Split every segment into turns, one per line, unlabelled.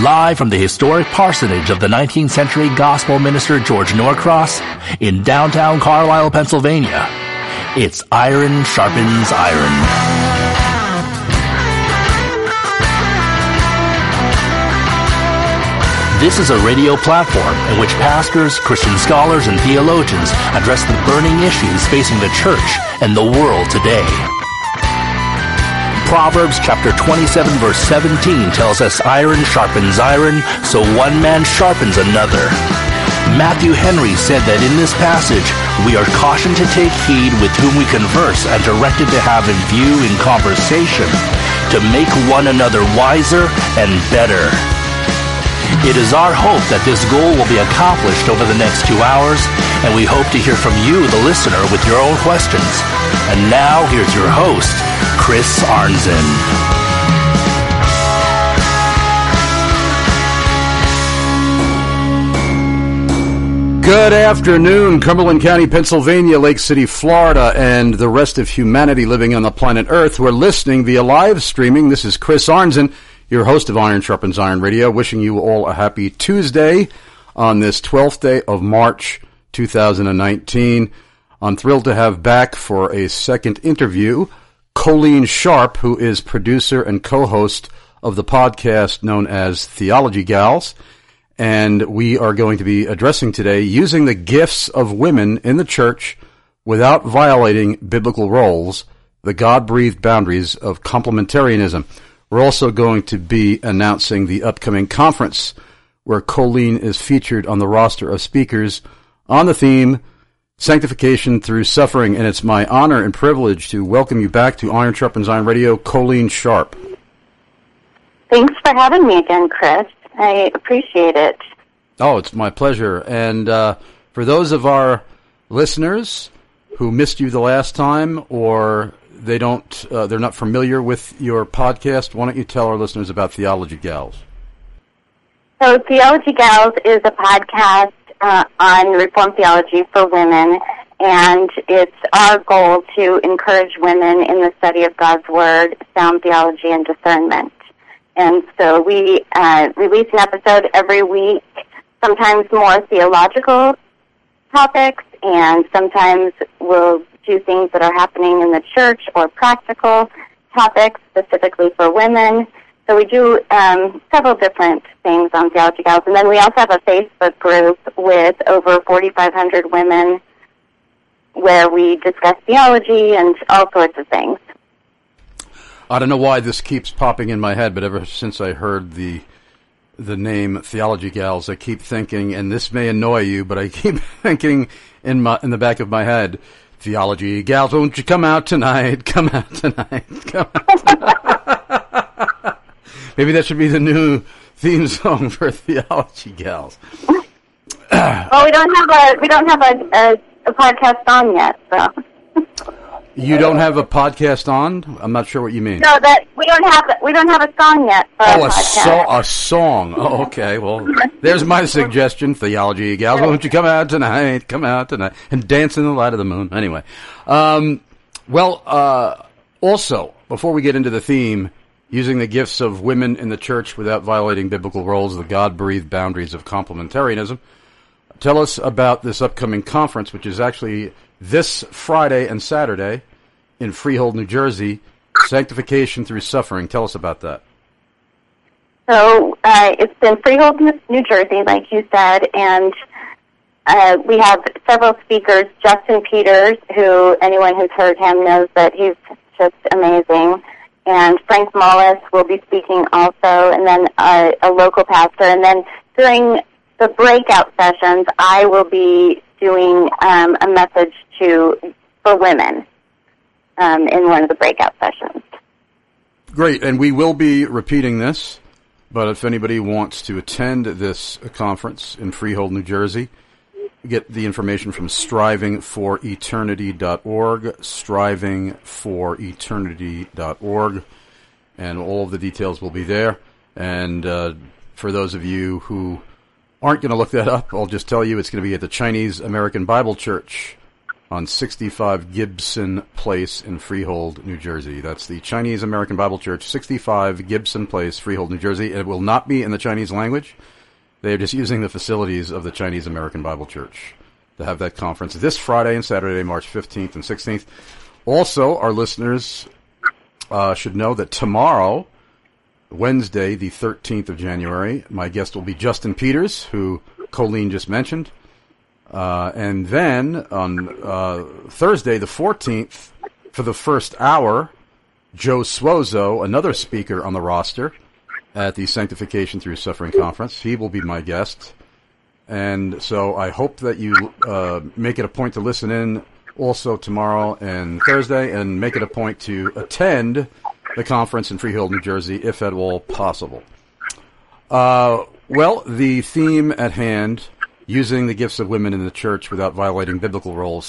Live from the historic parsonage of the 19th century gospel minister George Norcross in downtown Carlisle, Pennsylvania, it's Iron Sharpens Iron. This is a radio platform in which pastors, Christian scholars, and theologians address the burning issues facing the church and the world today. Proverbs chapter 27 verse 17 tells us iron sharpens iron, so one man sharpens another. Matthew Henry said that in this passage, we are cautioned to take heed with whom we converse and directed to have in view in conversation to make one another wiser and better. It is our hope that this goal will be accomplished over the next 2 hours, and we hope to hear from you, the listener, with your own questions. And now, here's your host, Chris Arnzen.
Good afternoon, Cumberland County, Pennsylvania, Lake City, Florida, and the rest of humanity living on the planet Earth who are listening via live streaming. This is Chris Arnzen, your host of Iron Sharpens Iron Radio, wishing you all a happy Tuesday on this 12th day of March 2019. I'm thrilled to have back for a second interview Colleen Sharp, who is producer and co-host of the podcast known as Theology Gals. And we are going to be addressing today using the gifts of women in the church without violating biblical roles, the God-breathed boundaries of complementarianism. We're also going to be announcing the upcoming conference where Colleen is featured on the roster of speakers on the theme Sanctification Through Suffering. And it's my honor and privilege to welcome you back to Iron Sharpens Iron Radio, Colleen Sharp.
Thanks for having me again, Chris. I appreciate it.
Oh, it's my pleasure. And for those of our listeners who missed you the last time, or they're not familiar with your podcast, why don't you tell our listeners about Theology Gals?
So Theology Gals is a podcast on Reformed theology for women, and it's our goal to encourage women in the study of God's Word, sound theology, and discernment. And so we release an episode every week, sometimes more theological topics, and sometimes we'll do things that are happening in the church or practical topics specifically for women. So we do several different things on Theology Gals. And then we also have a Facebook group with over 4,500 women where we discuss theology and all sorts of things.
I don't know why this keeps popping in my head, but ever since I heard the name Theology Gals, I keep thinking, and this may annoy you, but I keep thinking in the back of my head, Theology Gals, won't you come out tonight? Come out tonight. Come out tonight. Maybe that should be the new theme song for Theology Gals.
Well, we don't have a podcast on yet, so.
You don't have a podcast on? I'm not sure what you mean.
No, that we don't have a song yet for our podcast.
A song. Oh, okay. Well, there's my suggestion, Theology Gals. Why don't you come out tonight? Come out tonight and dance in the light of the moon. Anyway, also before we get into the theme, using the gifts of women in the church without violating biblical roles, the God-breathed boundaries of complementarianism. Tell us about this upcoming conference, which is actually this Friday and Saturday in Freehold, New Jersey, Sanctification Through Suffering. Tell us about that.
So it's in Freehold, New Jersey, like you said, and we have several speakers. Justin Peters, who anyone who's heard him knows that he's just amazing, and Frank Mullis will be speaking also, and then a local pastor. And then during the breakout sessions, I will be doing a message for women in one of the breakout sessions.
Great, and we will be repeating this, but if anybody wants to attend this conference in Freehold, New Jersey, get the information from strivingforeternity.org, strivingforeternity.org, and all of the details will be there. And for those of you who aren't going to look that up, I'll just tell you it's going to be at the Chinese American Bible Church on 65 Gibson Place in Freehold, New Jersey. That's the Chinese American Bible Church, 65 Gibson Place, Freehold, New Jersey. It will not be in the Chinese language. They are just using the facilities of the Chinese American Bible Church to have that conference this Friday and Saturday, March 15th and 16th. Also, our listeners should know that tomorrow, Wednesday, the 13th of January, my guest will be Justin Peters, who Colleen just mentioned. And then on Thursday, the 14th, for the first hour, Joe Suozo, another speaker on the roster at the Sanctification Through Suffering Conference. He will be my guest. And so I hope that you make it a point to listen in also tomorrow and Thursday, and make it a point to attend the conference in Freehold, New Jersey, if at all possible. Well, the theme at hand, using the gifts of women in the church without violating biblical roles.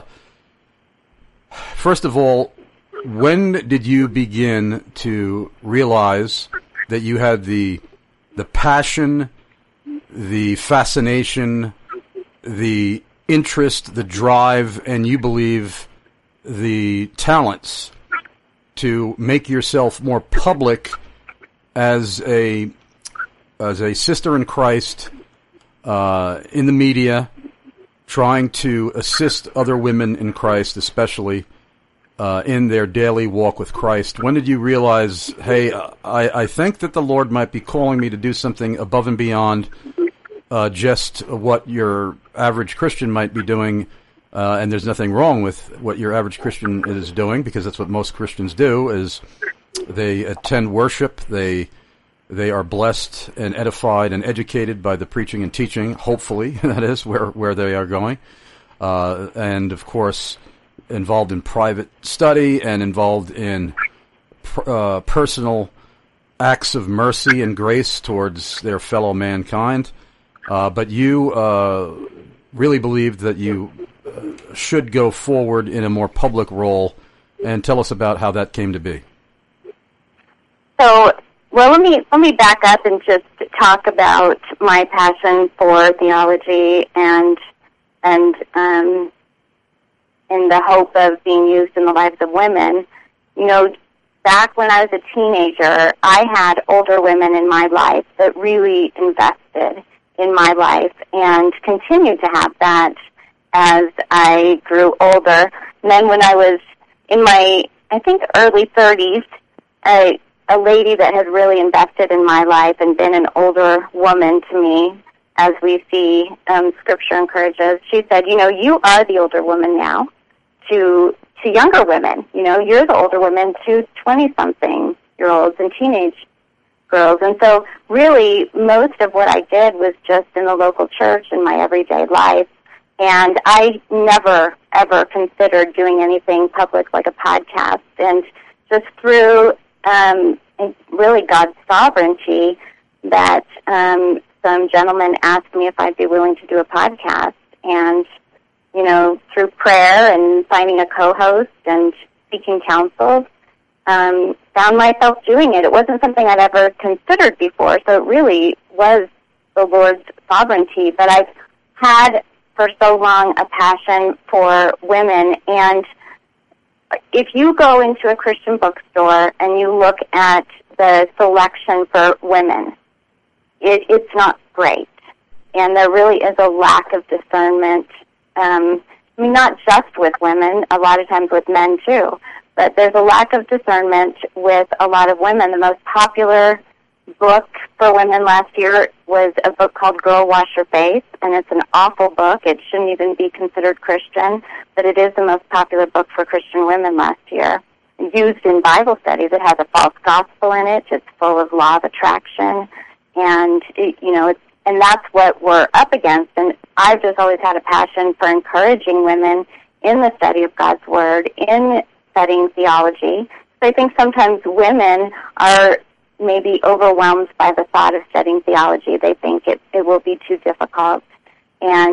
First of all, when did you begin to realize that you had the passion, the fascination, the interest, the drive, and you believe the talents to make yourself more public as a sister in Christ in the media, trying to assist other women in Christ, especially in their daily walk with Christ? When did you realize, hey, I think that the Lord might be calling me to do something above and beyond just what your average Christian might be doing, and there's nothing wrong with what your average Christian is doing, because that's what most Christians do, is they attend worship, they are blessed and edified and educated by the preaching and teaching, hopefully, that is, where they are going, and of course involved in private study and involved in personal acts of mercy and grace towards their fellow mankind. But you really believed that you should go forward in a more public role, and tell us about how that came to be.
So, well, let me back up and just talk about my passion for theology and in the hope of being used in the lives of women. You know, back when I was a teenager, I had older women in my life that really invested in my life, and continue to have that as I grew older. And then when I was in my, I think, early 30s, a lady that had really invested in my life and been an older woman to me, as we see Scripture encourages, she said, you know, you are the older woman now to younger women. You know, you're the older woman to 20-something-year-olds and teenage girls. And so really most of what I did was just in the local church in my everyday life. And I never, ever considered doing anything public like a podcast. And just through really God's sovereignty that some gentlemen asked me if I'd be willing to do a podcast. And, you know, through prayer and finding a co-host and seeking counsel, found myself doing it. It wasn't something I'd ever considered before, so it really was the Lord's sovereignty. But I've had for so long a passion for women, and if you go into a Christian bookstore and you look at the selection for women, it's not great. And there really is a lack of discernment. I mean, not just with women, a lot of times with men too. But there's a lack of discernment with a lot of women. The most popular book for women last year was a book called Girl Wash Your Face, and it's an awful book. It shouldn't even be considered Christian, but it is the most popular book for Christian women last year. Used in Bible studies, it has a false gospel in it. It's full of law of attraction, and and that's what we're up against. And I've just always had a passion for encouraging women in the study of God's Word, in studying theology. So I think sometimes women are maybe overwhelmed by the thought of studying theology. They think it will be too difficult. And,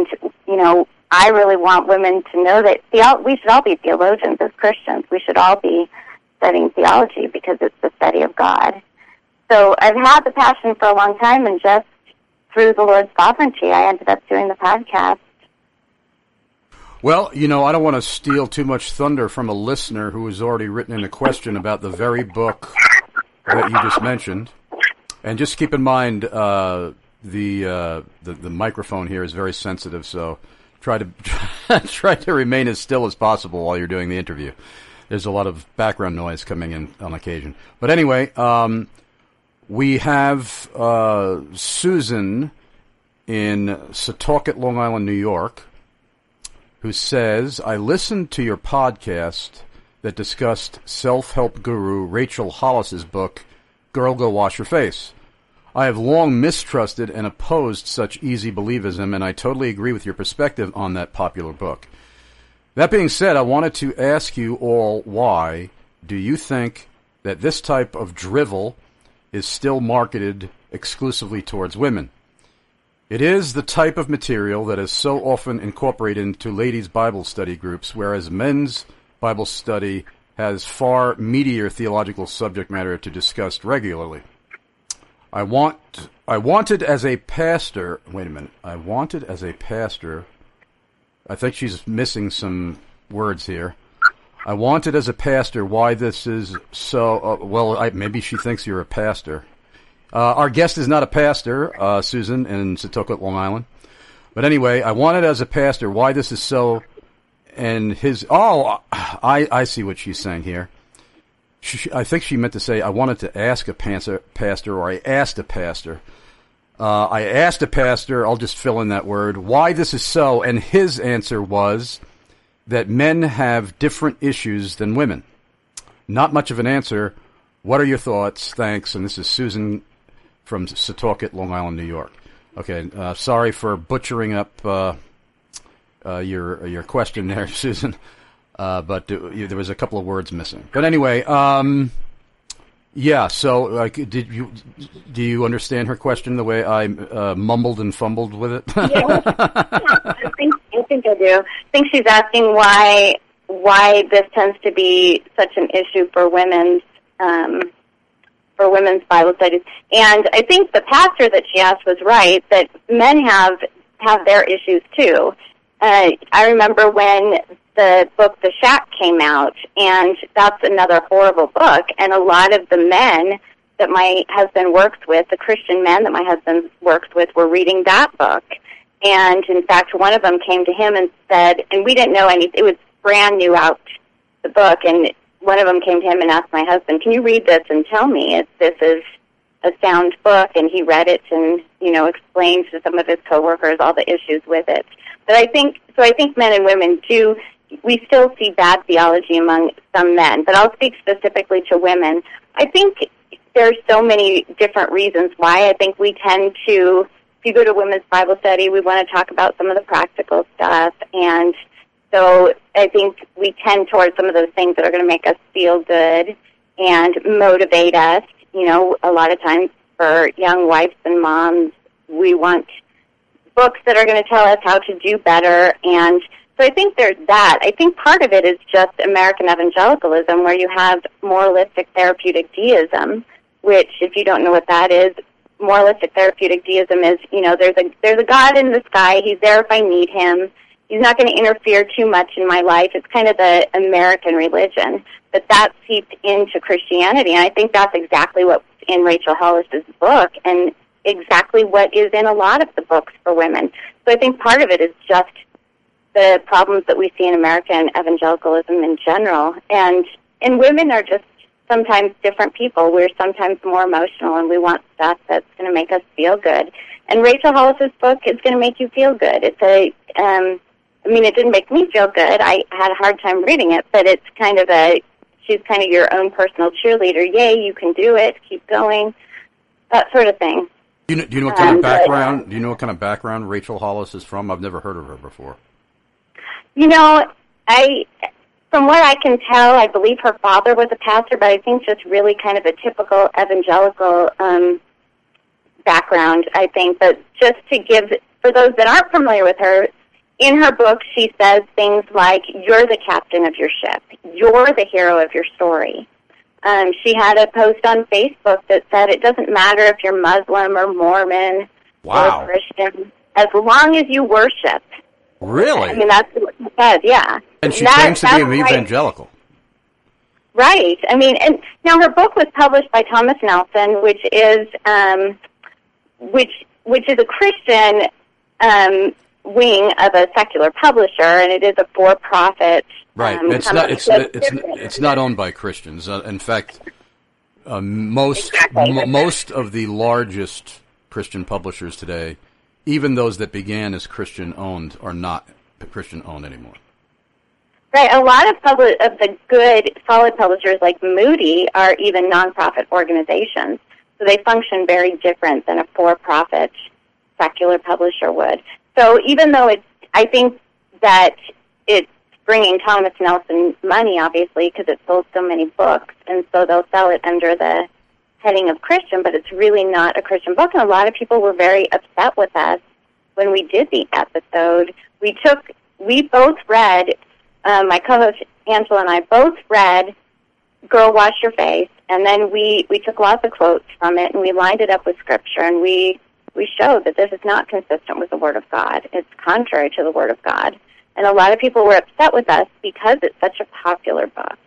I really want women to know that we should all be theologians as Christians. We should all be studying theology because it's the study of God. So I've had the passion for a long time, and just through the Lord's sovereignty, I ended up doing the podcast.
Well, I don't want to steal too much thunder from a listener who has already written in a question about the very book that you just mentioned. And just keep in mind, the microphone here is very sensitive, so try to remain as still as possible while you're doing the interview. There's a lot of background noise coming in on occasion. But anyway, we have Susan in Setauket, Long Island, New York, who says, I listened to your podcast that discussed self-help guru Rachel Hollis's book, Girl, Go Wash Your Face. I have long mistrusted and opposed such easy believism, and I totally agree with your perspective on that popular book. That being said, I wanted to ask you all why do you think that this type of drivel is still marketed exclusively towards women? It is the type of material that is so often incorporated into ladies' Bible study groups, whereas men's Bible study has far meatier theological subject matter to discuss regularly. I wanted as a pastor, I think she's missing some words here. I wanted as a pastor why this is so, maybe she thinks you're a pastor. Our guest is not a pastor, Susan, in Setauket, Long Island. But anyway, I wanted as a pastor why this is so, and I see what she's saying here. I think she meant to say, I wanted to ask a pastor, or I asked a pastor. I asked a pastor, I'll just fill in that word, why this is so, and his answer was that men have different issues than women. Not much of an answer. What are your thoughts? Thanks. And this is Susan from Setauket, Long Island, New York. Okay, sorry for butchering up your question there, Susan. But there was a couple of words missing. But anyway, yeah. So, do you understand her question the way I mumbled and fumbled with it?
Yeah, I think I do. I think she's asking why this tends to be such an issue for women's Bible studies. And I think the pastor that she asked was right, that men have their issues too. I remember when the book The Shack came out, and that's another horrible book, and a lot of the men that my husband works with, the Christian men that my husband works with, were reading that book. And in fact, one of them came to him and said, and we didn't know anything, it was brand new out, the book, and one of them came to him and asked my husband, can you read this and tell me if this is a sound book? And he read it and, explained to some of his coworkers all the issues with it. But I think men and women we still see bad theology among some men, but I'll speak specifically to women. I think there's so many different reasons why. I think we tend to, if you go to women's Bible study, we want to talk about some of the practical stuff, and so I think we tend towards some of those things that are going to make us feel good and motivate us. A lot of times for young wives and moms, we want books that are going to tell us how to do better, and so I think there's that. I think part of it is just American evangelicalism, where you have moralistic therapeutic deism, which, if you don't know what that is, moralistic therapeutic deism is, there's a God in the sky. He's there if I need him. He's not going to interfere too much in my life. It's kind of the American religion. But that seeped into Christianity, and I think that's exactly what's in Rachel Hollis's book, and exactly what is in a lot of the books for women. So I think part of it is just the problems that we see in American evangelicalism in general. And women are just sometimes different people. We're sometimes more emotional, and we want stuff that's going to make us feel good. And Rachel Hollis's book is going to make you feel good. It didn't make me feel good. I had a hard time reading it, but it's she's kind of your own personal cheerleader. Yay, you can do it. Keep going. That sort of thing.
Do you know what kind of background? Do you know what kind of background Rachel Hollis is from? I've never heard of her before.
From what I can tell, I believe her father was a pastor, but I think just really kind of a typical evangelical background, I think. But just to give, for those that aren't familiar with her, in her book she says things like, you're the captain of your ship. You're the hero of your story. She had a post on Facebook that said, it doesn't matter if you're Muslim or Mormon or Christian, as long as you worship,
Really?
I mean, that's what she said, yeah.
And she claims to be an evangelical.
Right. I mean, and now her book was published by Thomas Nelson, which is a Christian wing of a secular publisher, and it is a for-profit.
Right. It's not owned by Christians. In fact, most of the largest Christian publishers today, even those that began as Christian owned, are not Christian owned anymore.
Right. A lot of the good, solid publishers like Moody are even nonprofit organizations, so they function very different than a for-profit secular publisher would. So even though I think that it's bringing Thomas Nelson money, obviously, because it sold so many books, and so they'll sell it under the heading of Christian, but it's really not a Christian book, and a lot of people were very upset with us when we did the episode. We both read, my co-host Angela and I both read Girl, Wash Your Face, and then we took lots of quotes from it, and we lined it up with Scripture, and we showed that this is not consistent with the Word of God. It's contrary to the Word of God. And a lot of people were upset with us because it's such a popular book.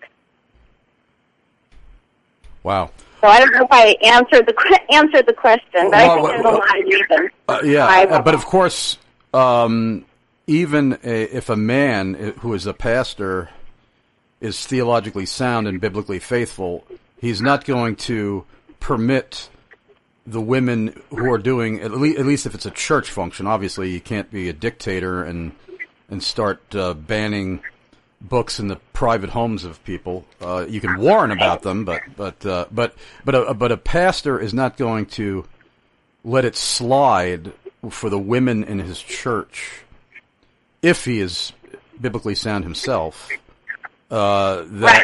Wow.
So I don't know if I answered the question, but I think there's a lot of reasons.
But of course, even if a man who is a pastor is theologically sound and biblically faithful, he's not going to permit the women who are doing, at least if it's a church function. Obviously, you can't be a dictator and start banning books in the private homes of people. You can warn about them, but a pastor is not going to let it slide for the women in his church, if he is biblically sound himself. We're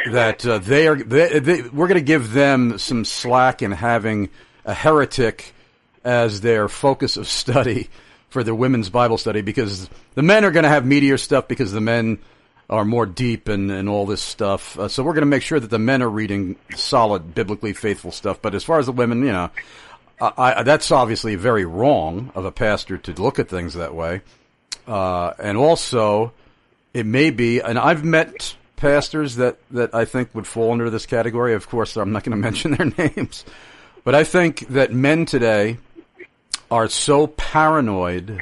going to give them some slack in having a heretic as their focus of study for their women's Bible study, because the men are going to have meatier stuff because the men are more deep and all this stuff. So we're going to make sure that the men are reading solid, biblically faithful stuff. But as far as the women, that's obviously very wrong of a pastor to look at things that way. And also, it may be, and I've met pastors that I think would fall under this category. Of course, I'm not going to mention their names. But I think that men today are so paranoid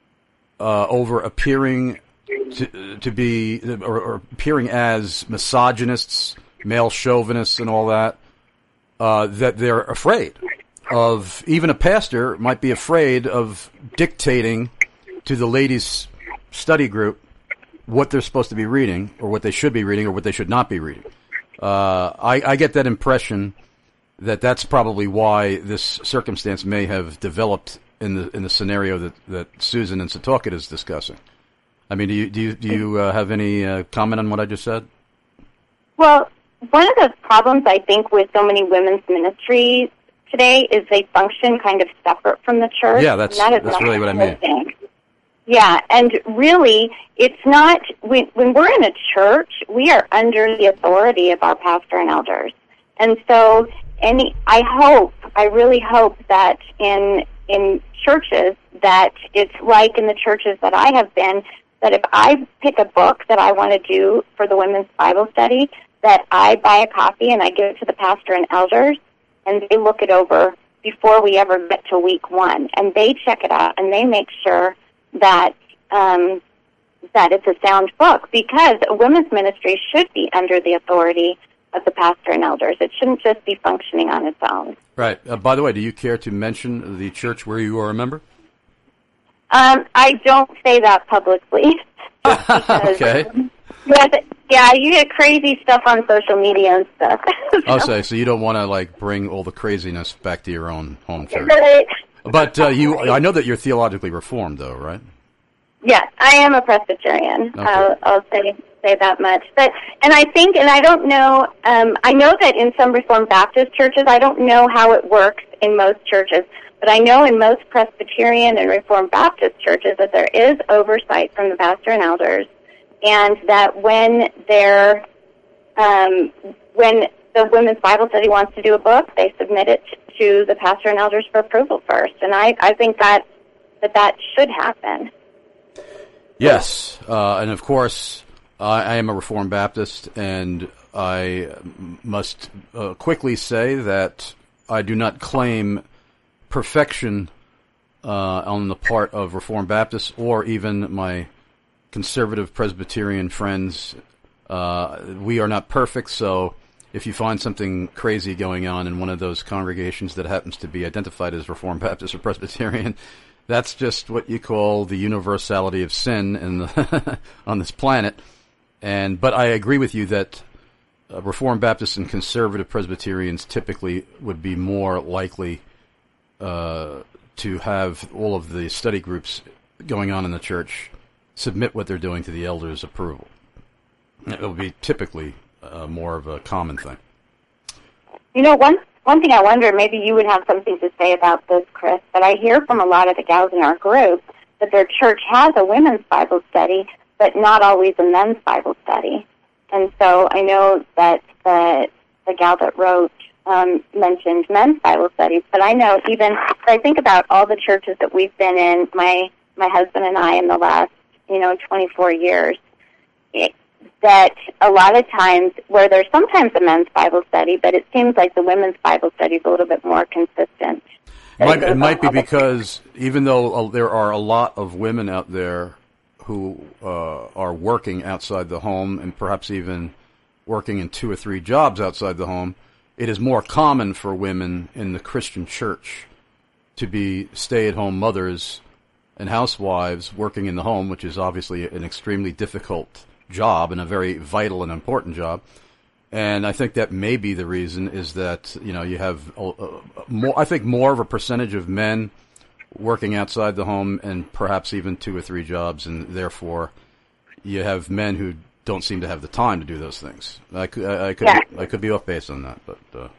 over appearing to be or appearing as misogynists, male chauvinists, and all that, that they're afraid of. Even a pastor might be afraid of dictating to the ladies' study group what they're supposed to be reading, or what they should be reading, or what they should not be reading. I get that impression that that's probably why this circumstance may have developed in the scenario that Susan and Setauket is discussing. I mean, do you have any comment on what I just said? Well,
one of the problems I think with so many women's ministries today is they function kind of separate from the church.
Yeah, that's really what I mean.
Yeah, and really, it's not, when we're in a church, we are under the authority of our pastor and elders. And so, I really hope that in churches that it's like in the churches that I have been, that if I pick a book that I want to do for the women's Bible study, that I buy a copy and I give it to the pastor and elders, and they look it over before we ever get to week 1. And they check it out, and they make sure that that it's a sound book, because a women's ministry should be under the authority of the pastor and elders. It shouldn't just be functioning on its own.
Right. By the way, do you care to mention the church where you are a member?
I don't say that publicly.
Okay.
Yeah, you get crazy stuff on social media and stuff.
So you don't want to bring all the craziness back to your own home church.
Right.
But I know that you're theologically reformed, though, right?
Yes, I am a Presbyterian.
Okay.
I'll say that much. And I think, and I don't know, I know that in some Reformed Baptist churches, I don't know how it works in most churches, but I know in most Presbyterian and Reformed Baptist churches that there is oversight from the pastor and elders, and that when the women's Bible study wants to do a book, they submit it to the pastor and elders for approval first. And I think that should happen.
Yes, and of course, I am a Reformed Baptist, and I must quickly say that I do not claim perfection on the part of Reformed Baptists or even my conservative Presbyterian friends. We are not perfect, so if you find something crazy going on in one of those congregations that happens to be identified as Reformed Baptist or Presbyterian, that's just what you call the universality of sin on this planet. But I agree with you that Reformed Baptists and conservative Presbyterians typically would be more likely to have all of the study groups going on in the church submit what they're doing to the elders' approval. It will be typically more of a common thing.
You know, one thing I wonder, maybe you would have something to say about this, Chris, but I hear from a lot of the gals in our group that their church has a women's Bible study, but not always a men's Bible study. And so I know that the gal that wrote mentioned men's Bible studies, but I know even, I think about all the churches that we've been in, my husband and I, in the last, 24 years, that a lot of times where there's sometimes a men's Bible study, but it seems like the women's Bible study is a little bit more consistent.
It might be because even though there are a lot of women out there who are working outside the home and perhaps even working in 2 or 3 jobs outside the home, it is more common for women in the Christian church to be stay-at-home mothers and housewives working in the home, which is obviously an extremely difficult job and a very vital and important job. And I think that may be the reason is that, you have more of a percentage of men working outside the home and perhaps even 2 or 3 jobs, and therefore you have men who don't seem to have the time to do those things. I could be off base on that, but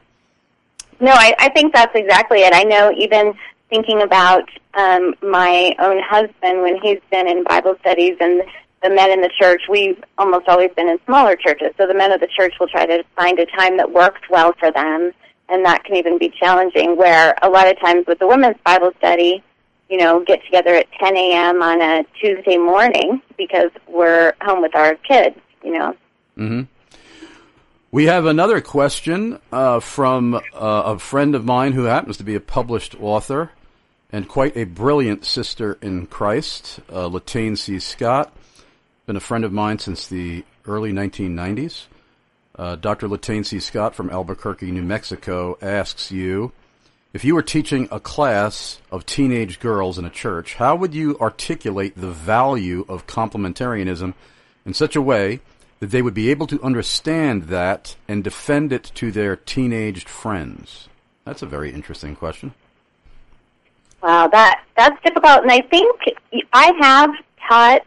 no, I think that's exactly it. I know, even thinking about my own husband when he's been in Bible studies, and the men in the church, we've almost always been in smaller churches, so the men of the church will try to find a time that works well for them, and that can even be challenging, where a lot of times with the women's Bible study, get together at 10 a.m. on a Tuesday morning because we're home with our kids,
Mm-hmm. We have another question from a friend of mine who happens to be a published author and quite a brilliant sister in Christ, Latane C. Scott. Been a friend of mine since the early 1990s. Dr. Latane C. Scott from Albuquerque, New Mexico, asks you, if you were teaching a class of teenage girls in a church, how would you articulate the value of complementarianism in such a way that they would be able to understand that and defend it to their teenaged friends? That's a very interesting question.
Wow, that's difficult, and I think I have taught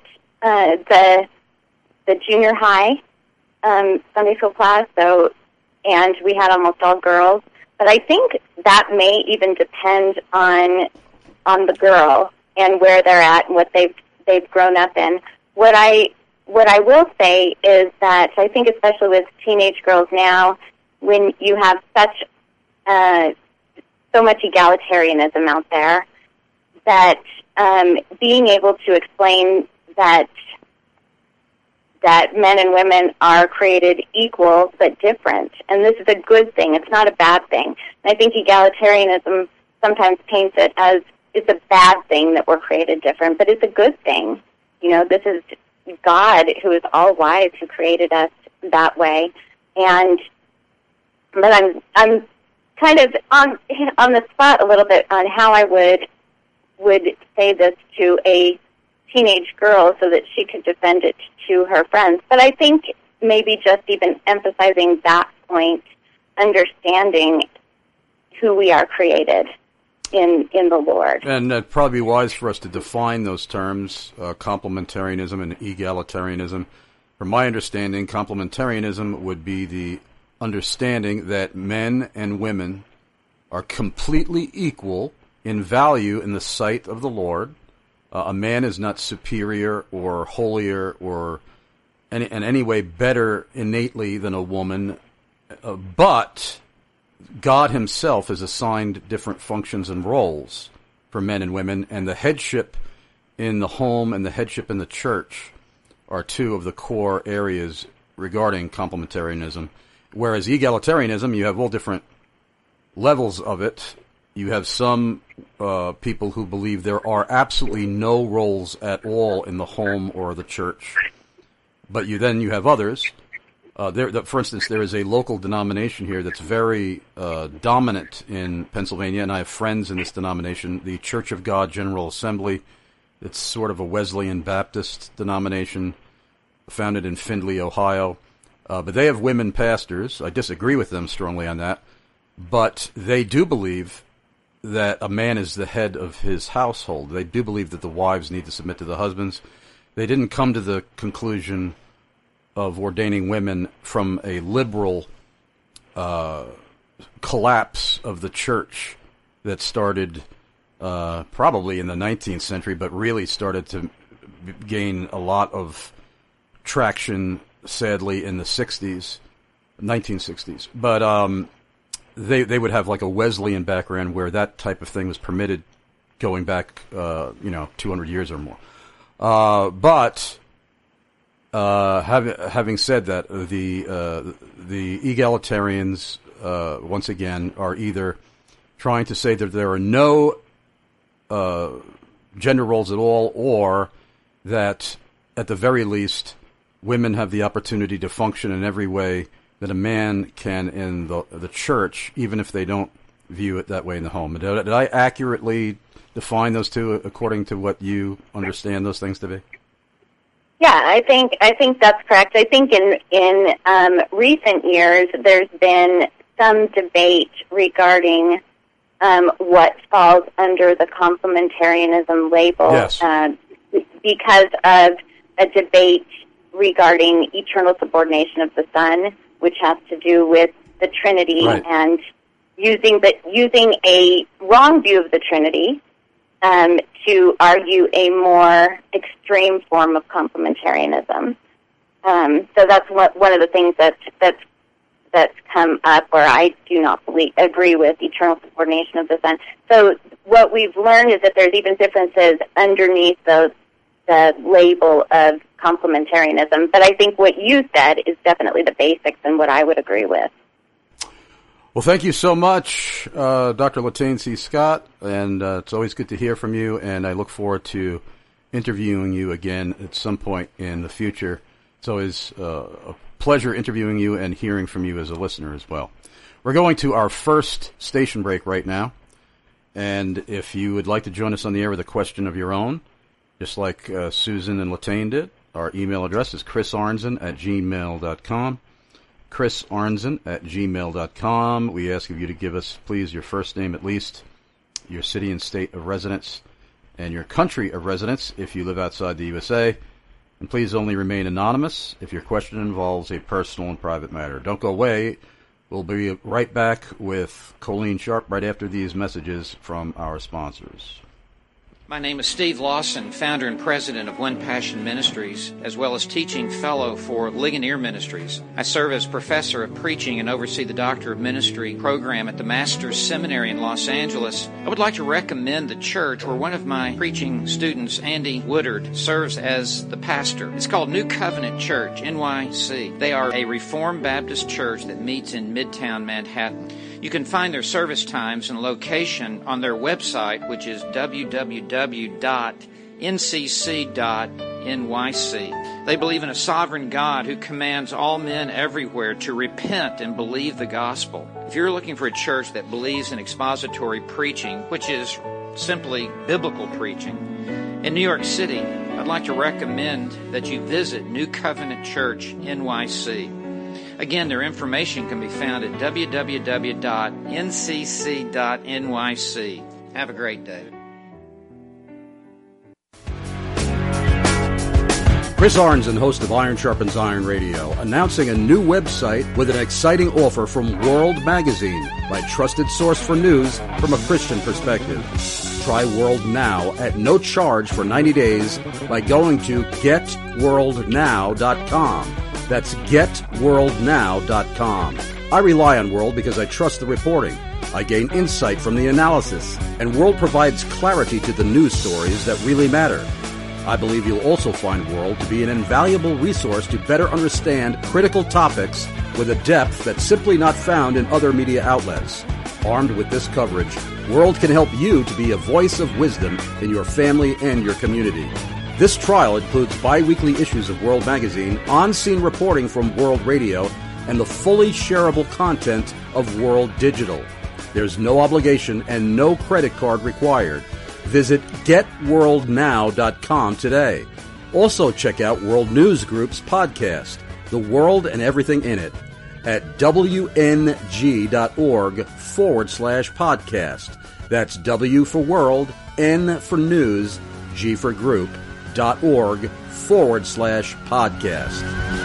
the junior high Sunday school class, and we had almost all girls. But I think that may even depend on the girl and where they're at and what they've grown up in. What I will say is that I think, especially with teenage girls now, when you have so much egalitarianism out there, that being able to explain that men and women are created equal but different, and this is a good thing. It's not a bad thing. And I think egalitarianism sometimes paints it as it's a bad thing that we're created different, but it's a good thing. This is God, who is all wise, who created us that way. But I'm kind of on the spot a little bit on how I would say this to a teenage girl so that she could defend it to her friends. But I think maybe just even emphasizing that point, understanding who we are created in the Lord.
And it'd probably be wise for us to define those terms, complementarianism and egalitarianism. From my understanding, complementarianism would be the understanding that men and women are completely equal in value in the sight of the Lord. A man is not superior or holier or in any way better innately than a woman, but God himself has assigned different functions and roles for men and women, and the headship in the home and the headship in the church are two of the core areas regarding complementarianism. Whereas egalitarianism, you have all different levels of it. You have some people who believe there are absolutely no roles at all in the home or the church. But you have others. For instance, there is a local denomination here that's very dominant in Pennsylvania, and I have friends in this denomination, the Church of God General Assembly. It's sort of a Wesleyan Baptist denomination founded in Findlay, Ohio. But they have women pastors. I disagree with them strongly on that. But they do believe that a man is the head of his household. They do believe that the wives need to submit to the husbands. They didn't come to the conclusion of ordaining women from a liberal collapse of the church that started probably in the 19th century, but really started to gain a lot of traction, sadly, in the 1960s. But they would have like a Wesleyan background where that type of thing was permitted going back, 200 years or more. But having said that, the egalitarians once again are either trying to say that there are no gender roles at all, or that at the very least women have the opportunity to function in every way that a man can in the church, even if they don't view it that way in the home. Did I accurately define those two according to what you understand those things to be?
Yeah, I think that's correct. I think in recent years there's been some debate regarding what falls under the complementarianism label,
yes,
because of a debate regarding eternal subordination of the Son, which has to do with the Trinity,
right,
and using a wrong view of the Trinity to argue a more extreme form of complementarianism. So that's one of the things that's come up where I do not agree with eternal subordination of the Son. So what we've learned is that there's even differences underneath the label of complementarianism. But I think what you said is definitely the basics and what I would agree with.
Well, thank you so much, Dr. Latane C. Scott, and it's always good to hear from you, and I look forward to interviewing you again at some point in the future. It's always a pleasure interviewing you and hearing from you as a listener as well. We're going to our first station break right now, and if you would like to join us on the air with a question of your own, just like Susan and Latane did, our email address is chrisarnzen@gmail.com. chrisarnzen@gmail.com. We ask of you to give us, please, your first name at least, your city and state of residence, and your country of residence if you live outside the USA. And please only remain anonymous if your question involves a personal and private matter. Don't go away. We'll be right back with Colleen Sharp right after these messages from our sponsors.
My name is Steve Lawson, founder and president of One Passion Ministries, as well as teaching fellow for Ligonier Ministries. I serve as professor of preaching and oversee the Doctor of Ministry program at the Master's Seminary in Los Angeles. I would like to recommend the church where one of my preaching students, Andy Woodard, serves as the pastor. It's called New Covenant Church, NYC. They are a Reformed Baptist church that meets in Midtown Manhattan. You can find their service times and location on their website, which is www.ncc.nyc. They believe in a sovereign God who commands all men everywhere to repent and believe the gospel. If you're looking for a church that believes in expository preaching, which is simply biblical preaching, in New York City, I'd like to recommend that you visit New Covenant Church, NYC. Again, their information can be found at www.ncc.nyc. Have a great day.
Chris Arnzen, host of Iron Sharpens Iron Radio, announcing a new website with an exciting offer from World Magazine, my trusted source for news from a Christian perspective. Try World Now at no charge for 90 days by going to getworldnow.com. That's getworldnow.com. I rely on World because I trust the reporting. I gain insight from the analysis, and World provides clarity to the news stories that really matter. I believe you'll also find World to be an invaluable resource to better understand critical topics with a depth that's simply not found in other media outlets. Armed with this coverage, World can help you to be a voice of wisdom in your family and your community. This trial includes bi-weekly issues of World Magazine, on-scene reporting from World Radio, and the fully shareable content of World Digital. There's no obligation and no credit card required. Visit GetWorldNow.com today. Also check out World News Group's podcast, The World and Everything in It, at WNG.org/podcast. That's W for World, N for News, G for Group.org/podcast.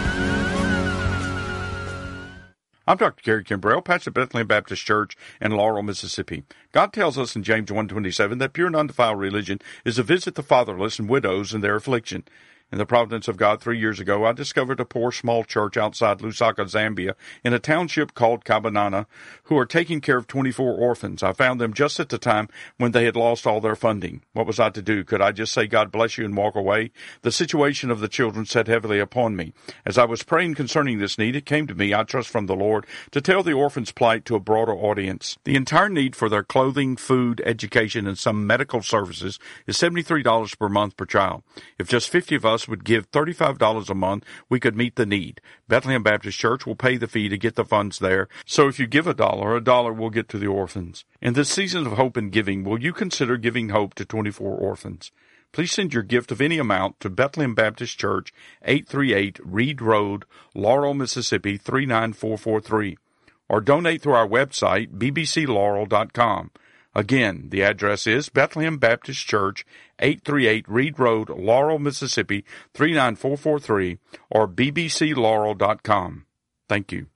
I'm Dr. Gary Kimbrell, pastor of Bethlehem Baptist Church in Laurel, Mississippi. God tells us in James 1:27 that pure and undefiled religion is to visit the fatherless and widows in their affliction. In the providence of God, 3 years ago, I discovered a poor small church outside Lusaka, Zambia, in a township called Kabanana, who are taking care of 24 orphans. I found them just at the time when they had lost all their funding. What was I to do? Could I just say, God bless you, and walk away? The situation of the children sat heavily upon me. As I was praying concerning this need, it came to me, I trust from the Lord, to tell the orphans' plight to a broader audience. The entire need for their clothing, food, education, and some medical services is $73 per month per child. If just 50 of us would give $35 a month, we could meet the need. Bethlehem Baptist Church will pay the fee to get the funds there, so if you give a dollar will get to the orphans. In this season of hope and giving, will you consider giving hope to 24 orphans? Please send your gift of any amount to Bethlehem Baptist Church, 838 Reed Road, Laurel, Mississippi, 39443, or donate through our website, bbclaurel.com. Again, the address is Bethlehem Baptist Church, 838 Reed Road, Laurel, Mississippi, 39443, or bbclaurel.com. Thank you.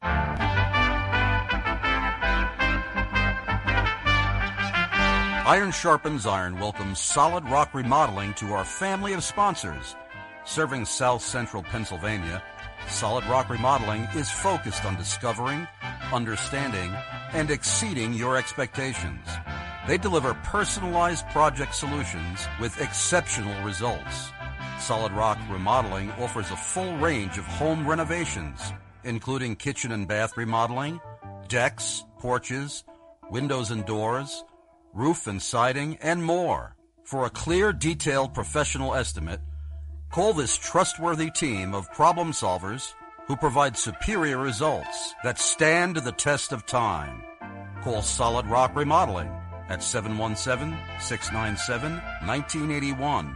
Iron Sharpens Iron welcomes Solid Rock Remodeling to our family of sponsors. Serving South Central Pennsylvania, Solid Rock Remodeling is focused on discovering, understanding, and exceeding your expectations. They deliver personalized project solutions with exceptional results. Solid Rock Remodeling offers a full range of home renovations, including kitchen and bath remodeling, decks, porches, windows and doors, roof and siding, and more. For a clear, detailed professional estimate, call this trustworthy team of problem solvers who provide superior results that stand the test of time. Call Solid Rock Remodeling at 717-697-1981,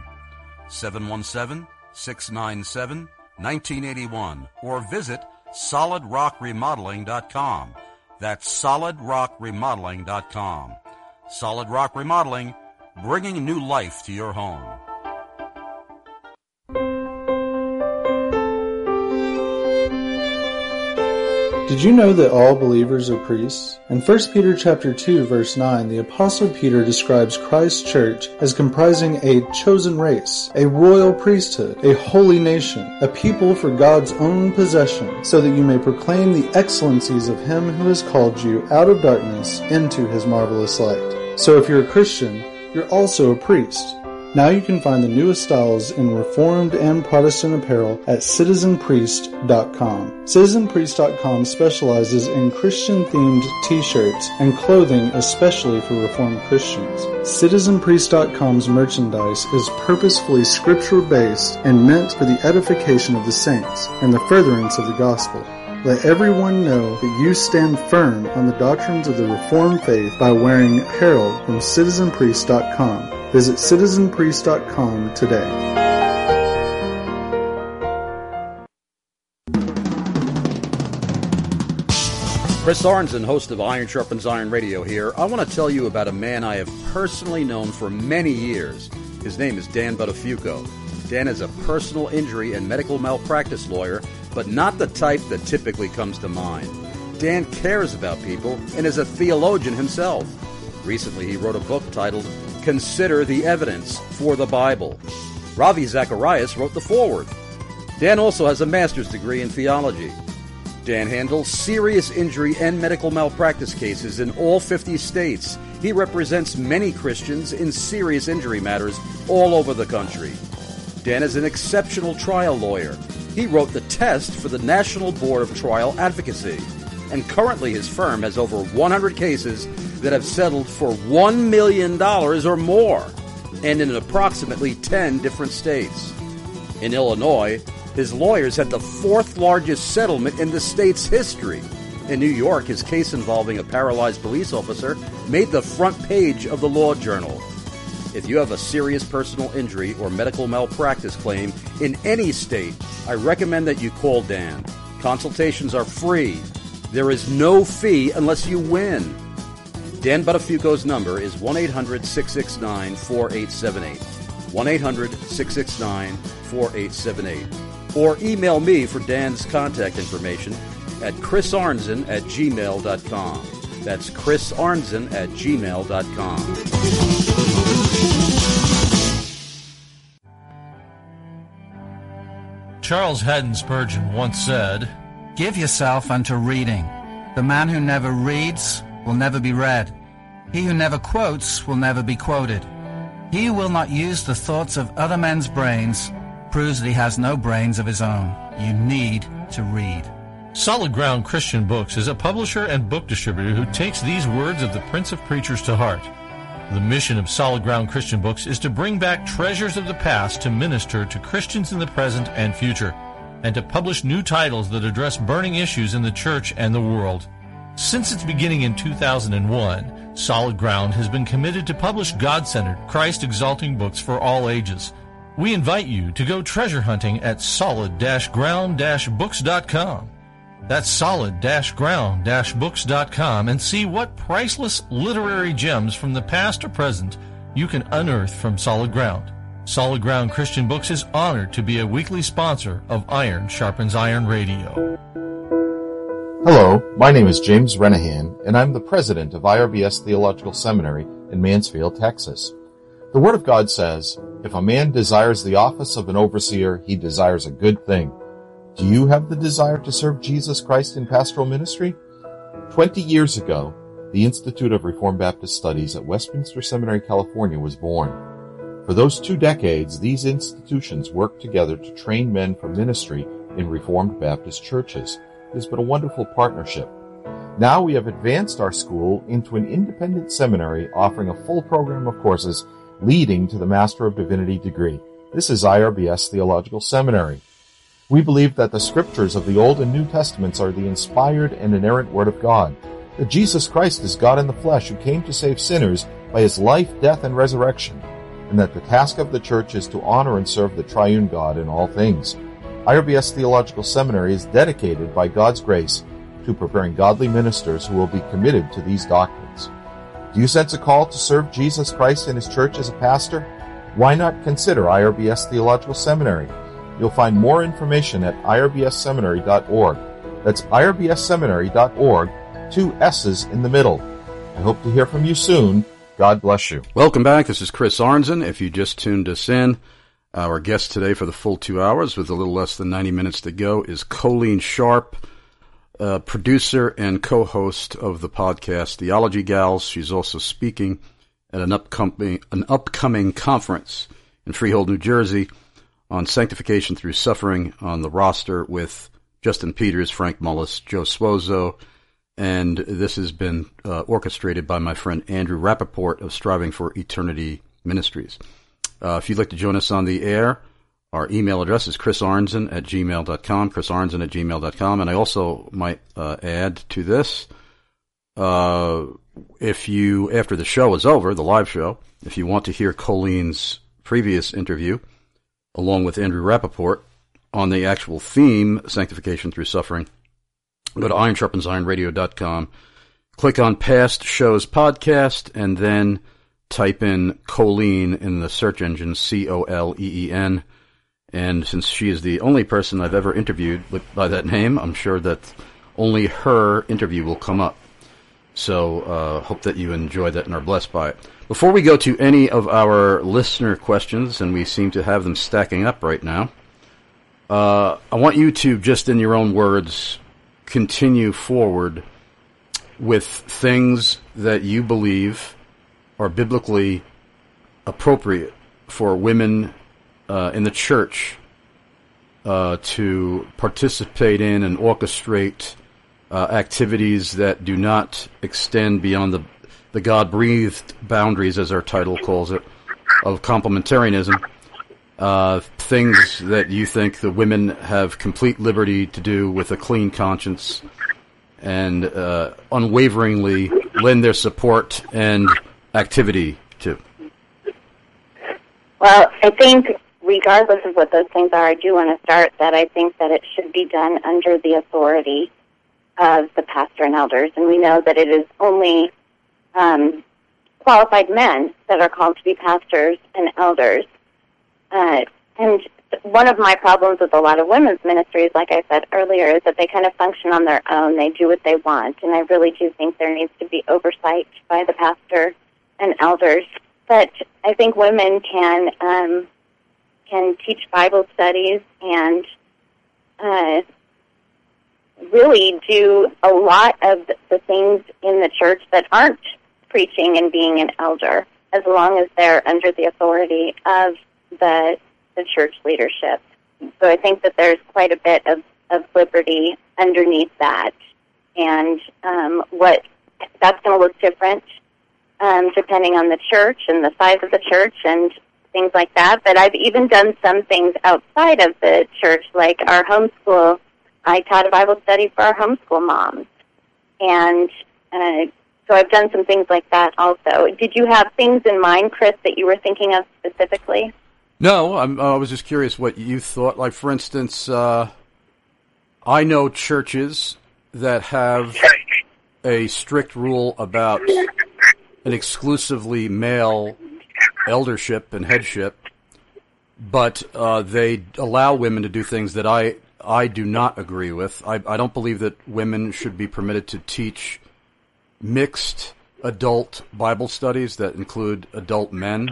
717-697-1981, or visit solidrockremodeling.com. That's solidrockremodeling.com. Solid Rock Remodeling, bringing new life to your home.
Did you know that all believers are priests? In 1 Peter chapter 2, verse 9, the Apostle Peter describes Christ's church as comprising a chosen race, a royal priesthood, a holy nation, a people for God's own possession, so that you may proclaim the excellencies of Him who has called you out of darkness into His marvelous light. So if you're a Christian, you're also a priest. Now you can find the newest styles in Reformed and Protestant apparel at citizenpriest.com. Citizenpriest.com specializes in Christian-themed t-shirts and clothing especially for Reformed Christians. Citizenpriest.com's merchandise is purposefully scripture-based and meant for the edification of the saints and the furtherance of the gospel. Let everyone know that you stand firm on the doctrines of the Reformed faith by wearing apparel from citizenpriest.com. Visit citizenpriest.com today.
Chris Arnzen, host of Iron Sharpens Iron Radio here. I want to tell you about a man I have personally known for many years. His name is Dan Buttafuoco. Dan is a personal injury and medical malpractice lawyer, but not the type that typically comes to mind. Dan cares about people and is a theologian himself. Recently, he wrote a book titled Consider the Evidence for the Bible. Ravi Zacharias wrote the foreword. Dan also has a master's degree in theology. Dan handles serious injury and medical malpractice cases in all 50 states. He represents many Christians in serious injury matters all over the country. Dan is an exceptional trial lawyer. He wrote the test for the National Board of Trial Advocacy. And currently his firm has over 100 cases that have settled for $1 million or more, and in approximately 10 different states. In Illinois, his lawyers had the fourth largest settlement in the state's history. In New York, his case involving a paralyzed police officer made the front page of the Law Journal. If you have a serious personal injury or medical malpractice claim in any state, I recommend that you call Dan. Consultations are free. There is no fee unless you win. Dan Buttafuoco's number is 1-800-669-4878. 1-800-669-4878. Or email me for Dan's contact information at chrisarnzen@gmail.com. That's chrisarnzen@gmail.com.
Charles Haddon Spurgeon once said,
"Give yourself unto reading. The man who never reads will never be read. He who never quotes will never be quoted. He who will not use the thoughts of other men's brains proves that he has no brains of his own. You need to read."
Solid Ground Christian Books is a publisher and book distributor who takes these words of the Prince of Preachers to heart. The mission of Solid Ground Christian Books is to bring back treasures of the past to minister to Christians in the present and future, and to publish new titles that address burning issues in the church and the world. Since its beginning in 2001, Solid Ground has been committed to publish God-centered, Christ-exalting books for all ages. We invite you to go treasure hunting at solid-ground-books.com. That's solid-ground-books.com, and see what priceless literary gems from the past or present you can unearth from Solid Ground. Solid Ground Christian Books is honored to be a weekly sponsor of Iron Sharpens Iron Radio.
Hello, my name is James Renahan, and I'm the president of IRBS Theological Seminary in Mansfield, Texas. The Word of God says, "If a man desires the office of an overseer, he desires a good thing." Do you have the desire to serve Jesus Christ in pastoral ministry? 20 years ago, the Institute of Reformed Baptist Studies at Westminster Seminary, California was born. For those 2 decades, these institutions worked together to train men for ministry in Reformed Baptist churches. It has been a wonderful partnership. Now we have advanced our school into an independent seminary offering a full program of courses leading to the Master of Divinity degree. This is IRBS Theological Seminary. We believe that the scriptures of the Old and New Testaments are the inspired and inerrant Word of God, that Jesus Christ is God in the flesh who came to save sinners by his life, death, and resurrection, and that the task of the church is to honor and serve the triune God in all things. IRBS Theological Seminary is dedicated by God's grace to preparing godly ministers who will be committed to these doctrines. Do you sense a call to serve Jesus Christ in his church as a pastor? Why not consider IRBS Theological Seminary? You'll find more information at irbsseminary.org. That's irbsseminary.org, 2 S's in the middle. I hope to hear from you soon. God bless you.
Welcome back. This is Chris Arnzen. If you just tuned us in, our guest today for the full 2 hours with a little less than 90 minutes to go is Colleen Sharp, producer and co-host of the podcast Theology Gals. She's also speaking at an upcoming conference in Freehold, New Jersey, on Sanctification Through Suffering, on the roster with Justin Peters, Frank Mullis, Joe Suozo, and this has been orchestrated by my friend Andrew Rappaport of Striving for Eternity Ministries. If you'd like to join us on the air, our email address is chrisarnzen@gmail.com, chrisarnzen@gmail.com, and I also might add to this, if you, after the show is over, the live show, if you want to hear Colleen's previous interview, along with Andrew Rappaport, on the actual theme, Sanctification Through Suffering, go to ironsharpensironradio.com, click on Past Shows Podcast, and then type in Colleen in the search engine, Coleen, and since she is the only person I've ever interviewed by that name, I'm sure that only her interview will come up. So hope that you enjoy that and are blessed by it. Before we go to any of our listener questions, and we seem to have them stacking up right now, I want you to, just in your own words, continue forward with things that you believe are biblically appropriate for women in the church to participate in and orchestrate activities that do not extend beyond the God-breathed boundaries, as our title calls it, of complementarianism, things that you think the women have complete liberty to do with a clean conscience and unwaveringly lend their support and activity to?
Well, I think regardless of what those things are, I do want to start that I think that it should be done under the authority of the pastor and elders. And we know that it is only qualified men that are called to be pastors and elders. And one of my problems with a lot of women's ministries, like I said earlier, is that they kind of function on their own. They do what they want. And I really do think there needs to be oversight by the pastor and elders. But I think women can teach Bible studies and really do a lot of the things in the church that aren't preaching and being an elder, as long as they're under the authority of the church leadership. So I think that there's quite a bit of liberty underneath that, and what that's going to look different depending on the church and the size of the church and things like that. But I've even done some things outside of the church, like our homeschool. I taught a Bible study for our homeschool moms. And so I've done some things like that also. Did you have things in mind, Chris, that you were thinking of specifically?
No, I was just curious what you thought. Like, for instance, I know churches that have a strict rule about an exclusively male eldership and headship, but they allow women to do things that I do not agree with. I don't believe that women should be permitted to teach mixed adult Bible studies that include adult men.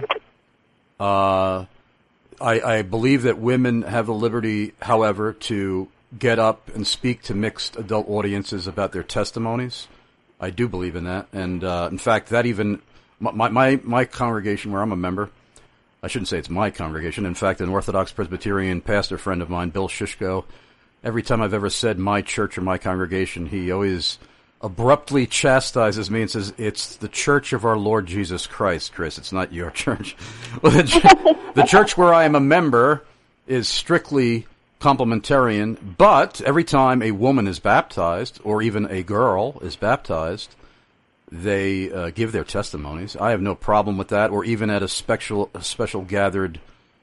I believe that women have the liberty, however, to get up and speak to mixed adult audiences about their testimonies. I do believe in that. And in fact, that even my congregation where I'm a member, I shouldn't say it's my congregation. In fact, an Orthodox Presbyterian pastor friend of mine, Bill Shishko, every time I've ever said my church or my congregation, he always abruptly chastises me and says, "It's the church of our Lord Jesus Christ, Chris. It's not your church." Well, the church where I am a member is strictly complementarian, but every time a woman is baptized, or even a girl is baptized, they give their testimonies. I have no problem with that, or even at a special gathered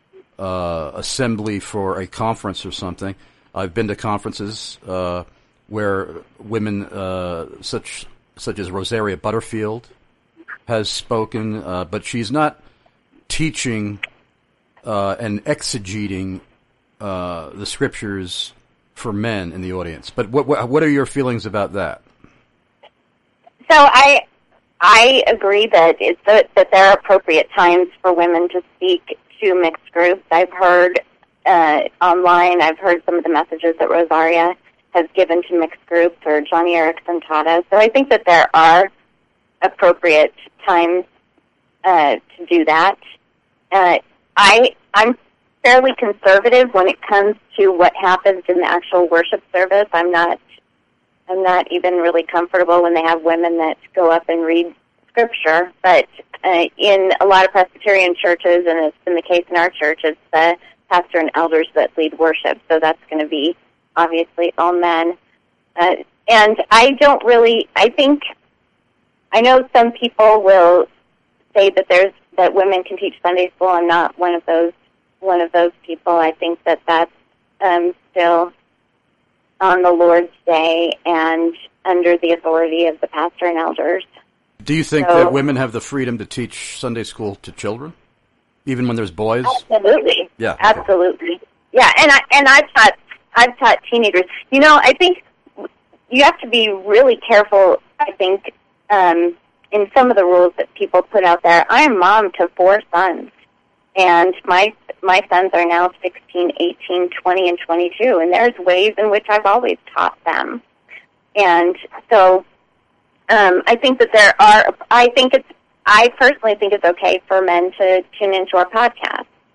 assembly for a conference or something. I've been to conferences where women such as Rosaria Butterfield has spoken, but she's not teaching and exegeting the scriptures for men in the audience. But what are your feelings about that?
So I agree that that there are appropriate times for women to speak to mixed groups. I've heard online, I've heard some of the messages that Rosaria has given to mixed groups, or Johnny Erickson taught us. So I think that there are appropriate times to do that. I'm fairly conservative when it comes to what happens in the actual worship service. I'm not even really comfortable when they have women that go up and read scripture. But in a lot of Presbyterian churches, and it's been the case in our church, it's the pastor and elders that lead worship. So that's going to be obviously all men. And I know some people will say that women can teach Sunday school. I'm not one of those people. I think that that's still on the Lord's Day and under the authority of the pastor and elders.
Do you think that women have the freedom to teach Sunday school to children, even when there's boys?
Absolutely.
Yeah.
Absolutely. Yeah, and I've taught teenagers. You know, I think you have to be really careful, I think, in some of the rules that people put out there. I am mom to 4 sons, and my sons are now 16, 18, 20, and 22, and there's ways in which I've always taught them. And so I think that I personally think it's okay for men to tune into our podcast.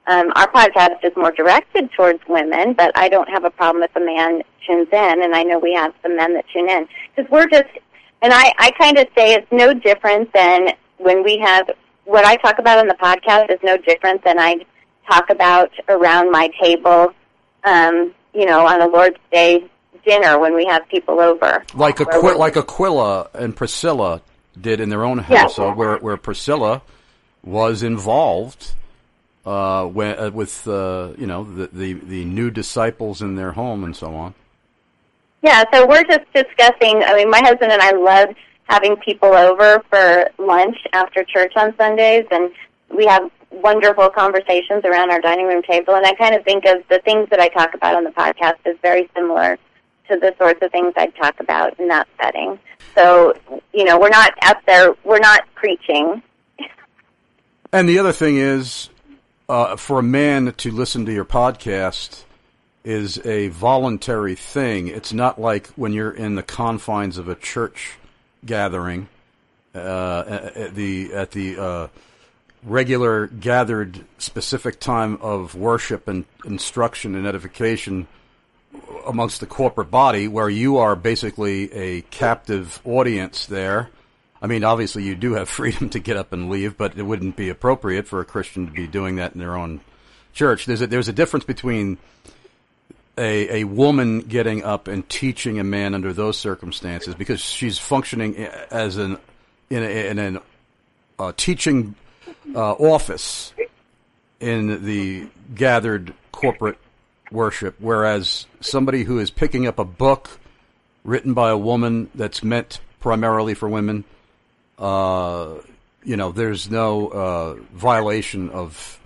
Our podcast is more directed towards women, but I don't have a problem if a man tunes in, and I know we have some men that tune in. Because we're just, and I kind of say it's no different than when we have, what I talk about on the podcast is no different than I talk about around my table, you know, on a Lord's Day dinner when we have people over.
Like Aquila and Priscilla did in their own household, where Priscilla was involved with you know, the new disciples in their home and so on.
Yeah, so we're just discussing, I mean, my husband and I love having people over for lunch after church on Sundays, and we have wonderful conversations around our dining room table, and I kind of think of the things that I talk about on the podcast as very similar to the sorts of things I talk about in that setting. So, you know, we're not out there, we're not preaching.
And the other thing is, for a man to listen to your podcast is a voluntary thing. It's not like when you're in the confines of a church gathering, at the regular gathered specific time of worship and instruction and edification amongst the corporate body, where you are basically a captive audience there. I mean, obviously you do have freedom to get up and leave, but it wouldn't be appropriate for a Christian to be doing that in their own church. There's a difference between a woman getting up and teaching a man under those circumstances, because she's functioning as in a teaching office in the gathered corporate worship, whereas somebody who is picking up a book written by a woman that's meant primarily for women, you know, there's no violation of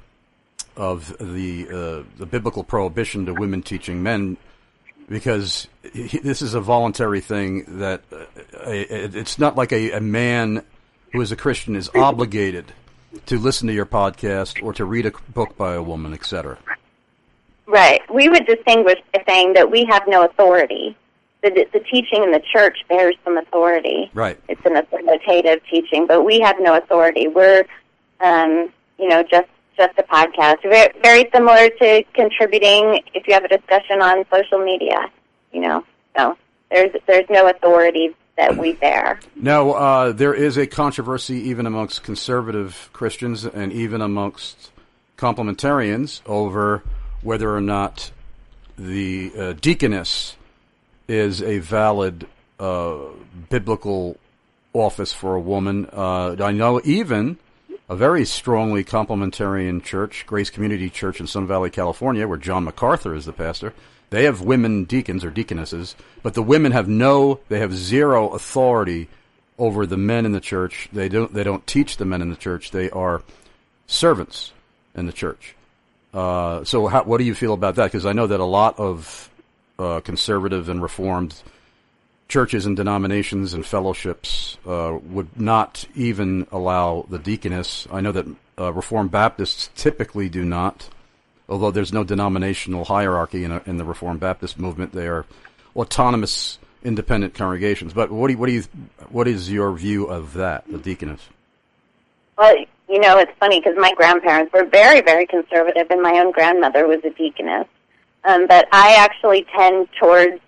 the biblical prohibition to women teaching men, because this is a voluntary thing that it's not like a man who is a Christian is obligated to listen to your podcast or to read a book by a woman, etc.
Right. We would distinguish by saying that we have no authority. The teaching in the church bears some authority.
Right.
It's an authoritative teaching, but we have no authority. We're, you know, just a podcast. Very, very similar to contributing if you have a discussion on social media. You know, so there's no authority that we bear.
Now, there is a controversy even amongst conservative Christians and even amongst complementarians over whether or not the deaconess is a valid biblical office for a woman. I know even a very strongly complementarian church, Grace Community Church in Sun Valley, California, where John MacArthur is the pastor. They have women deacons or deaconesses, but the women have zero authority over the men in the church. They don't teach the men in the church. They are servants in the church. So what do you feel about that? Because I know that a lot of conservative and reformed churches and denominations and fellowships would not even allow the deaconess. I know that Reformed Baptists typically do not, although there's no denominational hierarchy in the Reformed Baptist movement. They are autonomous, independent congregations. But what is your view of that, the deaconess?
Well, you know, it's funny because my grandparents were very, very conservative, and my own grandmother was a deaconess. But I actually tend towards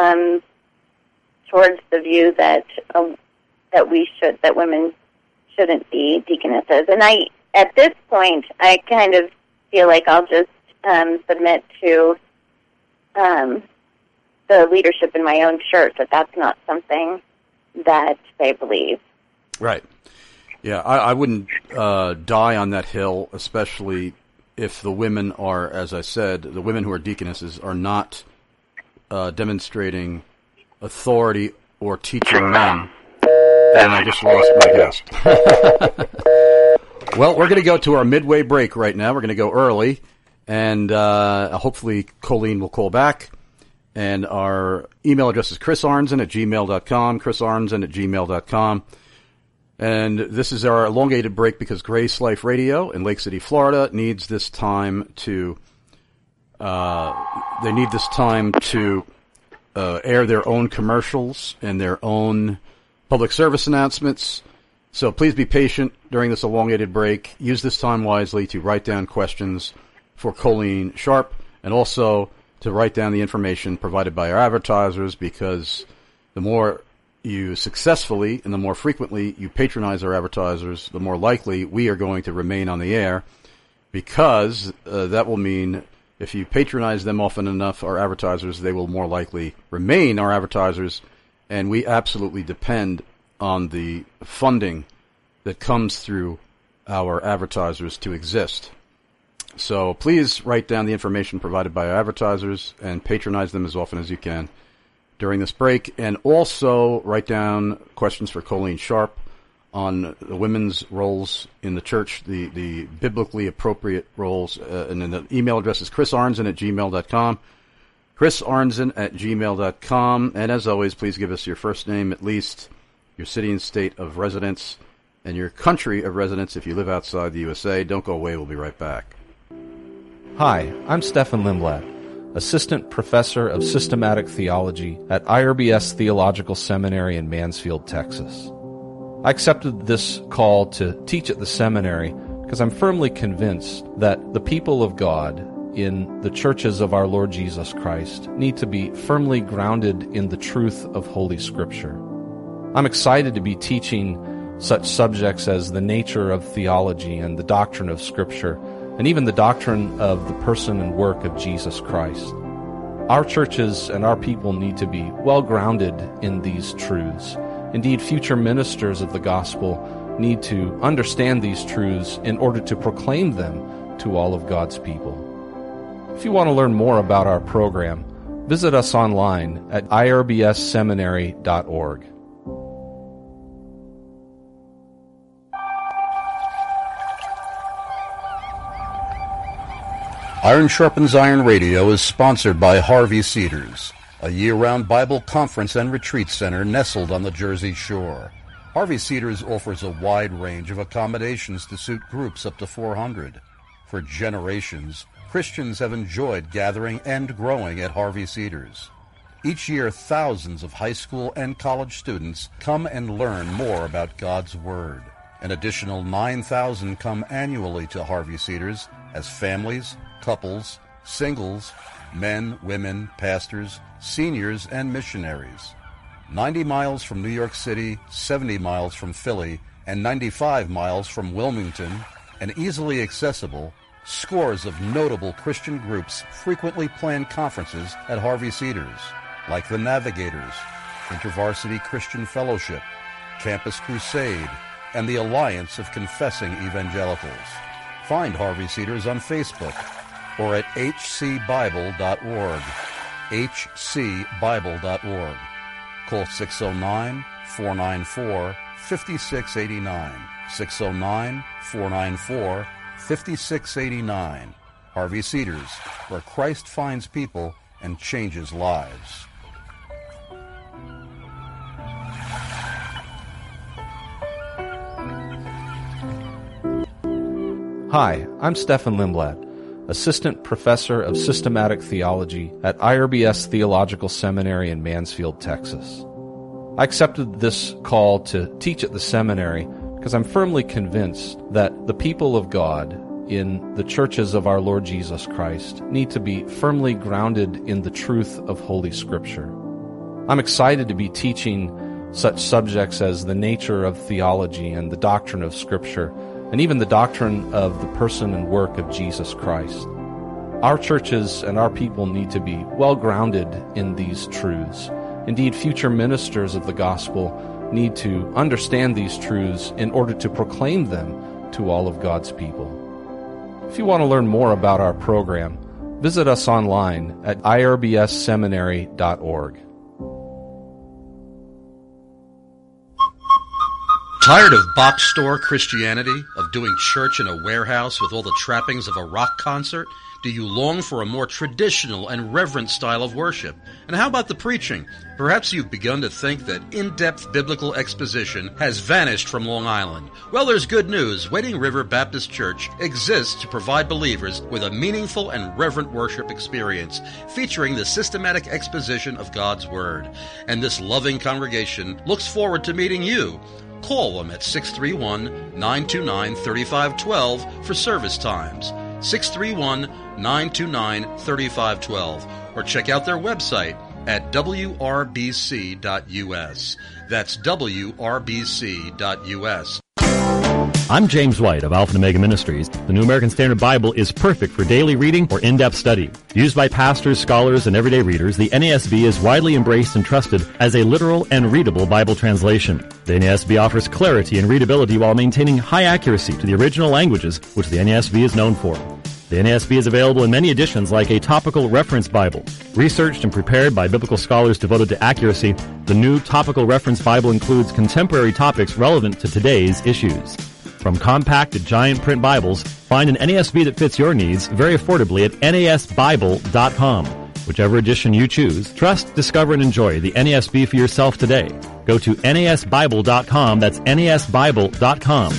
the view that women shouldn't be deaconesses. And at this point, I kind of feel like I'll just submit to the leadership in my own church that that's not something that they believe.
Right. Yeah, I wouldn't die on that hill, especially if the women are, as I said, the women who are deaconesses are not demonstrating authority or teaching men. And I just lost my guest. Well, we're going to go to our midway break right now. We're going to go early, and hopefully Colleen will call back. And our email address is chrisarnzen@gmail.com, chrisarnzen@gmail.com. And this is our elongated break because Grace Life Radio in Lake City, Florida needs this time to air their own commercials and their own public service announcements. So please be patient during this elongated break. Use this time wisely to write down questions for Colleen Sharp, and also to write down the information provided by our advertisers, because the more you successfully and the more frequently you patronize our advertisers, the more likely we are going to remain on the air, because that will mean if you patronize them often enough, our advertisers, they will more likely remain our advertisers, and we absolutely depend on the funding that comes through our advertisers to exist. So please write down the information provided by our advertisers and patronize them as often as you can during this break. And also write down questions for Colleen Sharp on the women's roles in the church, the biblically appropriate roles. And then the email address is chrisarnzen@gmail.com. chrisarnzen@gmail.com. And as always, please give us your first name at least, your city and state of residence, and your country of residence if you live outside the USA. Don't go away. We'll be right back.
Hi, I'm Stefan Lindblad, Assistant Professor of Systematic Theology at IRBS Theological Seminary in Mansfield, Texas. I accepted this call to teach at the seminary because I'm firmly convinced that the people of God in the churches of our Lord Jesus Christ need to be firmly grounded in the truth of Holy Scripture. I'm excited to be teaching such subjects as the nature of theology and the doctrine of Scripture, and even the doctrine of the person and work of Jesus Christ. Our churches and our people need to be well grounded in these truths. Indeed, future ministers of the gospel need to understand these truths in order to proclaim them to all of God's people. If you want to learn more about our program, visit us online at irbsseminary.org.
Iron Sharpens Iron Radio is sponsored by Harvey Cedars, a year-round Bible conference and retreat center nestled on the Jersey Shore. Harvey Cedars offers a wide range of accommodations to suit groups up to 400. For generations, Christians have enjoyed gathering and growing at Harvey Cedars. Each year, thousands of high school and college students come and learn more about God's Word. An additional 9,000 come annually to Harvey Cedars as families, couples, singles, men, women, pastors, seniors, and missionaries. 90 miles from New York City, 70 miles from Philly, and 95 miles from Wilmington, and easily accessible, scores of notable Christian groups frequently plan conferences at Harvey Cedars, like the Navigators, InterVarsity Christian Fellowship, Campus Crusade, and the Alliance of Confessing Evangelicals. Find Harvey Cedars on Facebook or at hcbible.org, hcbible.org. Call 609-494-5689, 609-494-5689. Harvey Cedars, where Christ finds people and changes lives.
Hi, I'm Stefan Lindblad, Assistant Professor of Systematic Theology at IRBS Theological Seminary in Mansfield, Texas. I accepted this call to teach at the seminary because I'm firmly convinced that the people of God in the churches of our Lord Jesus Christ need to be firmly grounded in the truth of Holy Scripture. I'm excited to be teaching such subjects as the nature of theology and the doctrine of Scripture, and even the doctrine of the person and work of Jesus Christ. Our churches and our people need to be well grounded in these truths. Indeed, future ministers of the gospel need to understand these truths in order to proclaim them to all of God's people. If you want to learn more about our program, visit us online at irbsseminary.org.
Tired of box store Christianity, of doing church in a warehouse with all the trappings of a rock concert? Do you long for a more traditional and reverent style of worship? And how about the preaching? Perhaps you've begun to think that in-depth biblical exposition has vanished from Long Island. Well, there's good news. Wading River Baptist Church exists to provide believers with a meaningful and reverent worship experience featuring the systematic exposition of God's Word. And this loving congregation looks forward to meeting you. Call them at 631-929-3512 for service times.
631-929-3512 or check out their website at wrbc.us. That's wrbc.us.
I'm James White of Alpha and Omega Ministries. The New American Standard Bible is perfect for daily reading or in-depth study. Used by pastors, scholars, and everyday readers, the NASB is widely embraced and trusted as a literal and readable Bible translation. The NASB offers clarity and readability while maintaining high accuracy to the original languages, which the NASB is known for. The NASB is available in many editions like a topical reference Bible. Researched and prepared by biblical scholars devoted to accuracy, the new topical reference Bible includes contemporary topics relevant to today's issues. From compact to giant print Bibles, find an NASB that fits your needs very affordably at nasbible.com. Whichever edition you choose, trust, discover, and enjoy the NASB for yourself today. Go to nasbible.com. That's nasbible.com.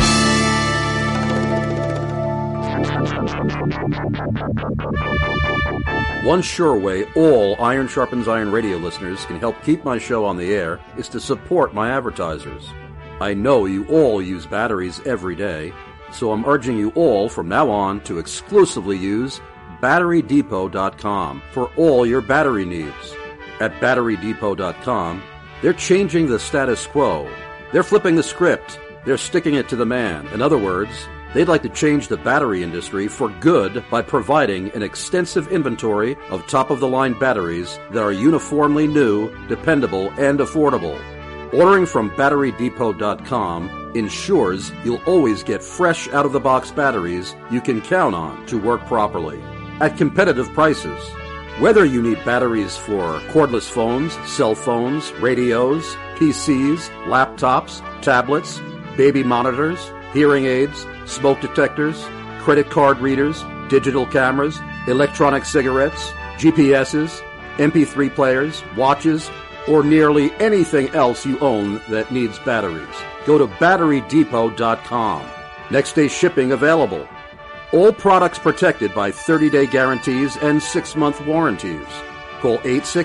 One sure way all Iron Sharpens Iron radio listeners can help keep my show on the air is to support my advertisers. I know you all use batteries every day, so I'm urging you all from now on to exclusively use BatteryDepot.com for all your battery needs. At BatteryDepot.com, they're changing the status quo. They're flipping the script. They're sticking it to the man. In other words, they'd like to change the battery industry for good by providing an extensive inventory of top-of-the-line batteries that are uniformly new, dependable, and affordable. Ordering from BatteryDepot.com ensures you'll always get fresh out-of-the-box batteries you can count on to work properly at competitive prices. Whether you need batteries for cordless phones, cell phones, radios, PCs, laptops, tablets, baby monitors, hearing aids, smoke detectors, credit card readers, digital cameras, electronic cigarettes, GPSs, MP3 players, watches, or nearly anything else you own that needs batteries, go to BatteryDepot.com. Next day shipping available. All products protected by 30-day guarantees and 6-month warranties. Call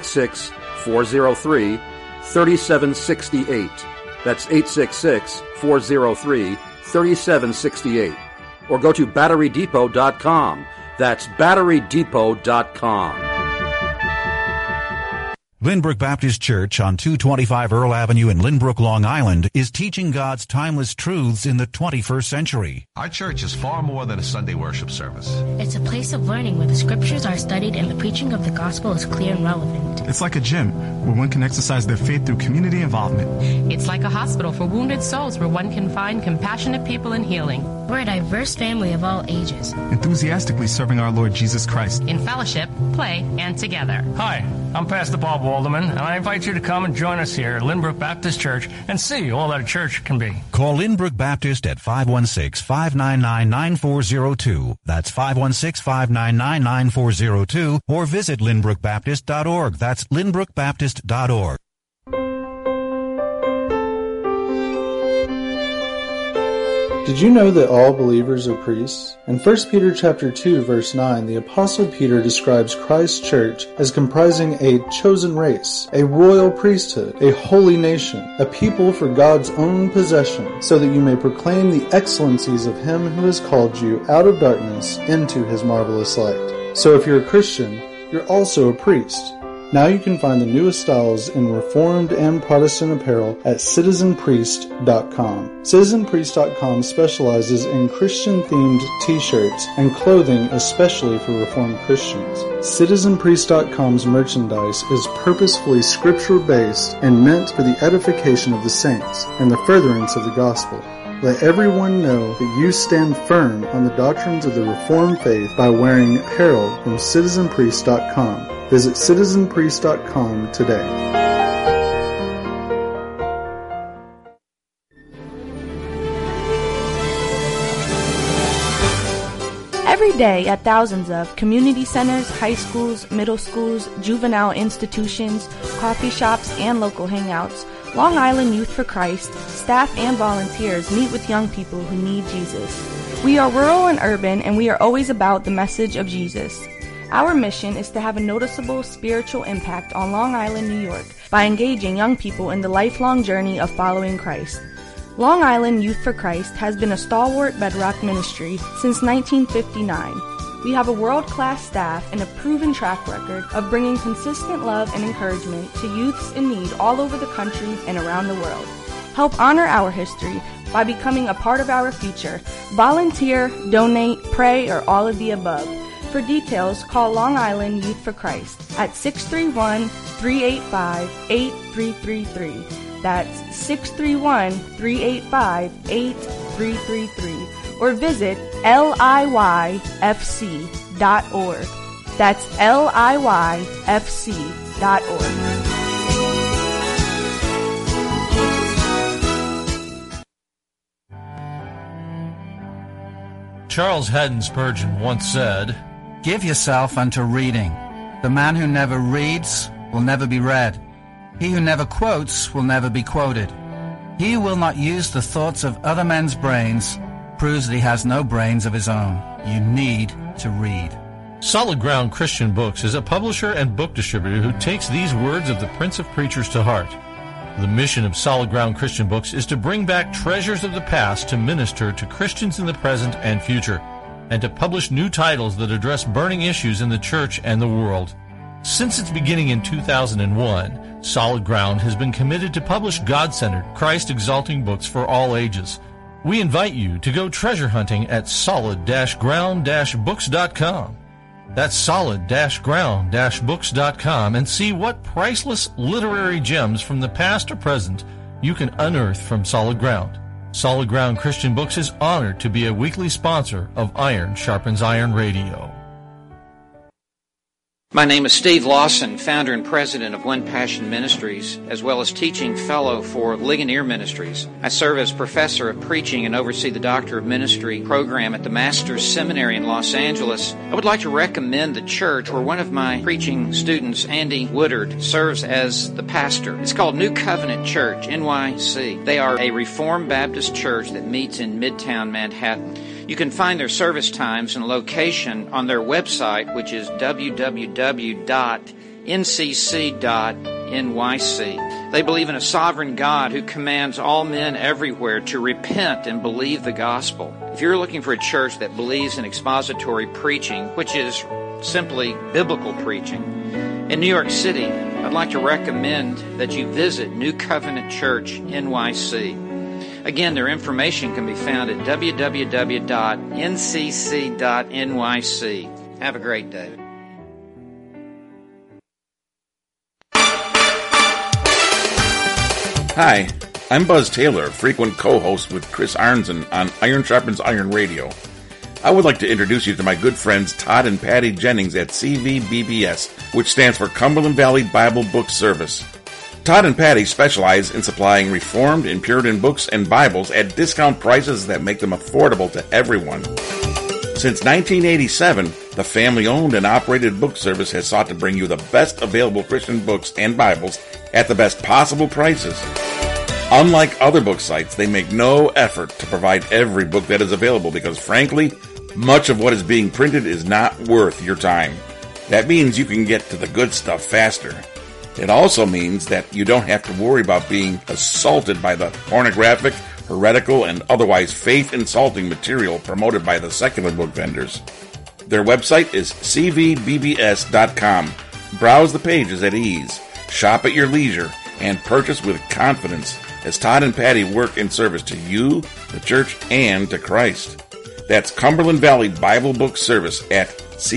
866-403-3768. That's 866-403-3768. Or go to BatteryDepot.com. That's BatteryDepot.com.
Lynbrook Baptist Church on 225 Earl Avenue in Lynbrook, Long Island is teaching God's timeless truths in the 21st century.
Our church is far more than a Sunday worship service.
It's a place of learning where the scriptures are studied and the preaching of the gospel is clear and relevant.
It's like a gym where one can exercise their faith through community involvement.
It's like a hospital for wounded souls where one can find compassionate people in healing.
We're a diverse family of all ages,
enthusiastically serving our Lord Jesus Christ
in fellowship, play, and together.
Hi, I'm Pastor Bob Walderman, and I invite you to come and join us here at Lynbrook Baptist Church and see all that a church can be.
Call Lynbrook Baptist at 516-599-9402. That's 516-599-9402, or visit lynbrookbaptist.org. That's lynbrookbaptist.org.
Did you know that all believers are priests? In 1 Peter chapter 2, verse 9, the Apostle Peter describes Christ's church as comprising a chosen race, a royal priesthood, a holy nation, a people for God's own possession, so that you may proclaim the excellencies of Him who has called you out of darkness into His marvelous light. So if you're a Christian, you're also a priest. Now you can find the newest styles in Reformed and Protestant apparel at citizenpriest.com. Citizenpriest.com specializes in Christian-themed t-shirts and clothing especially for Reformed Christians. Citizenpriest.com's merchandise is purposefully scripture-based and meant for the edification of the saints and the furtherance of the gospel. Let everyone know that you stand firm on the doctrines of the Reformed faith by wearing apparel from citizenpriest.com. Visit citizenpriest.com today.
Every day at thousands of community centers, high schools, middle schools, juvenile institutions, coffee shops, and local hangouts, Long Island Youth for Christ, staff and volunteers meet with young people who need Jesus. We are rural and urban, and we are always about the message of Jesus. Our mission is to have a noticeable spiritual impact on Long Island, New York, by engaging young people in the lifelong journey of following Christ. Long Island Youth for Christ has been a stalwart bedrock ministry since 1959. We have a world-class staff and a proven track record of bringing consistent love and encouragement to youths in need all over the country and around the world. Help honor our history by becoming a part of our future. Volunteer, donate, pray, or all of the above. For details, call Long Island Youth for Christ at 631-385-8333. That's 631-385-8333. Or visit liyfc.org. That's liyfc.org.
Charles Haddon Spurgeon once said,
"Give yourself unto reading. The man who never reads will never be read. He who never quotes will never be quoted. He who will not use the thoughts of other men's brains proves that he has no brains of his own. You need to read."
Solid Ground Christian Books is a publisher and book distributor who takes these words of the Prince of Preachers to heart. The mission of Solid Ground Christian Books is to bring back treasures of the past to minister to Christians in the present and future, and to publish new titles that address burning issues in the church and the world. Since its beginning in 2001, Solid Ground has been committed to publish God-centered, Christ-exalting books for all ages. We invite you to go treasure hunting at solid-ground-books.com. That's solid-ground-books.com, and see what priceless literary gems from the past or present you can unearth from Solid Ground. Solid Ground Christian Books is honored to be a weekly sponsor of Iron Sharpens Iron Radio.
My name is Steve Lawson, founder and president of One Passion Ministries, as well as teaching fellow for Ligonier Ministries. I serve as professor of preaching and oversee the Doctor of Ministry program at the Master's Seminary in Los Angeles. I would like to recommend the church where one of my preaching students, Andy Woodard, serves as the pastor. It's called New Covenant Church, NYC. They are a Reformed Baptist church that meets in Midtown Manhattan. You can find their service times and location on their website, which is www.ncc.nyc. They believe in a sovereign God who commands all men everywhere to repent and believe the gospel. If you're looking for a church that believes in expository preaching, which is simply biblical preaching, in New York City, I'd like to recommend that you visit New Covenant Church, NYC. Again, their information can be found at www.ncc.nyc. Have a great day.
Hi, I'm Buzz Taylor, frequent co-host with Chris Arnzen on Iron Sharpens Iron Radio. I would like to introduce you to my good friends Todd and Patty Jennings at CVBBS, which stands for Cumberland Valley Bible Book Service. Todd and Patty specialize in supplying Reformed and Puritan books and Bibles at discount prices that make them affordable to everyone. Since 1987, the family-owned and operated book service has sought to bring you the best available Christian books and Bibles at the best possible prices. Unlike other book sites, they make no effort to provide every book that is available because, frankly, much of what is being printed is not worth your time. That means you can get to the good stuff faster. It also means that you don't have to worry about being assaulted by the pornographic, heretical, and otherwise faith-insulting material promoted by the secular book vendors. Their website is cvbbs.com. Browse the pages at ease, shop at your leisure, and purchase with confidence as Todd and Patty work in service to you, the church, and to Christ. That's Cumberland Valley Bible Book Service at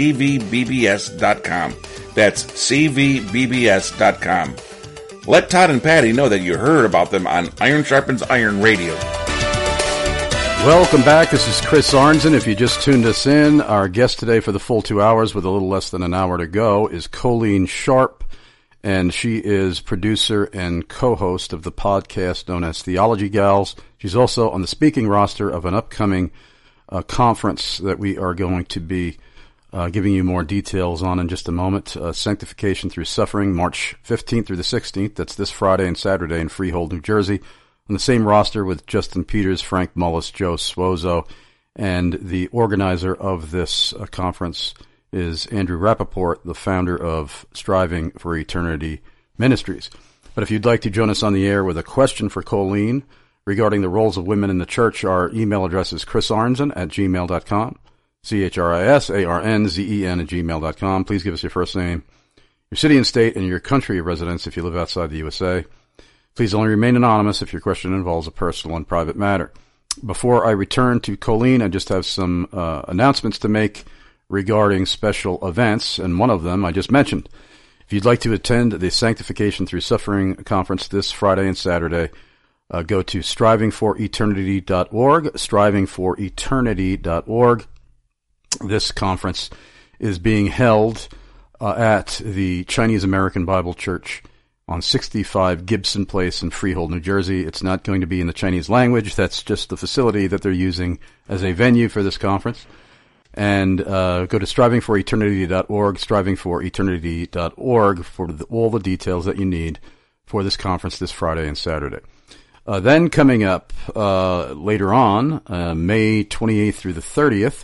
cvbbs.com. That's cvbbs.com. Let Todd and Patty know that you heard about them on Iron Sharpens Iron Radio.
Welcome back. This is Chris Arnzen. If you just tuned us in, our guest today for the full 2 hours with a little less than an hour to go is Colleen Sharp, and she is producer and co-host of the podcast known as Theology Gals. She's also on the speaking roster of an upcoming conference that we are going to be giving you more details on in just a moment. Sanctification Through Suffering, March 15th through the 16th. That's this Friday and Saturday in Freehold, New Jersey. On the same roster with Justin Peters, Frank Mullis, Joe Suozo, and the organizer of this conference is Andrew Rappaport, the founder of Striving for Eternity Ministries. But if you'd like to join us on the air with a question for Colleen, regarding the roles of women in the church, our email address is chrisarnzen@gmail.com, CHRISARNZEN@gmail.com. Please give us your first name, your city and state, and your country of residence if you live outside the USA. Please only remain anonymous if your question involves a personal and private matter. Before I return to Colleen, I just have some announcements to make regarding special events, and one of them I just mentioned. If you'd like to attend the Sanctification Through Suffering Conference this Friday and Saturday, go to strivingforeternity.org, strivingforeternity.org. This conference is being held at the Chinese American Bible Church on 65 Gibson Place in Freehold, New Jersey. It's not going to be in the Chinese language. That's just the facility that they're using as a venue for this conference. And go to strivingforeternity.org, strivingforeternity.org for all the details that you need for this conference this Friday and Saturday. Then coming up later on, May 28th through the 30th,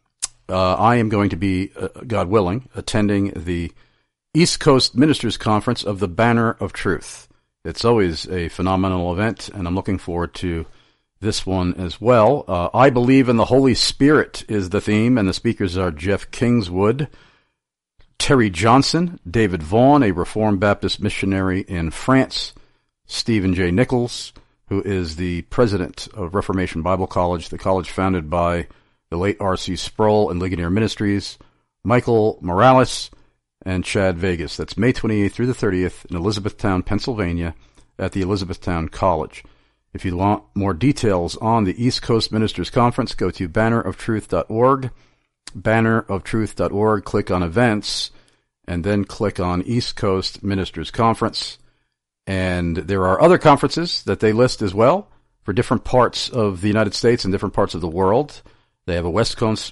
I am going to be, God willing, attending the East Coast Ministers Conference of the Banner of Truth. It's always a phenomenal event, and I'm looking forward to this one as well. I Believe in the Holy Spirit is the theme, and the speakers are Jeff Kingswood, Terry Johnson, David Vaughn, a Reformed Baptist missionary in France, Stephen J. Nichols, who is the president of Reformation Bible College, the college founded by the late R.C. Sproul and Ligonier Ministries, Michael Morales, and Chad Vegas. That's May 28th through the 30th in Elizabethtown, Pennsylvania, at the Elizabethtown College. If you want more details on the East Coast Ministers Conference, go to banneroftruth.org, banneroftruth.org, click on events, and then click on East Coast Ministers Conference. And there are other conferences that they list as well for different parts of the United States and different parts of the world. They have a West Coast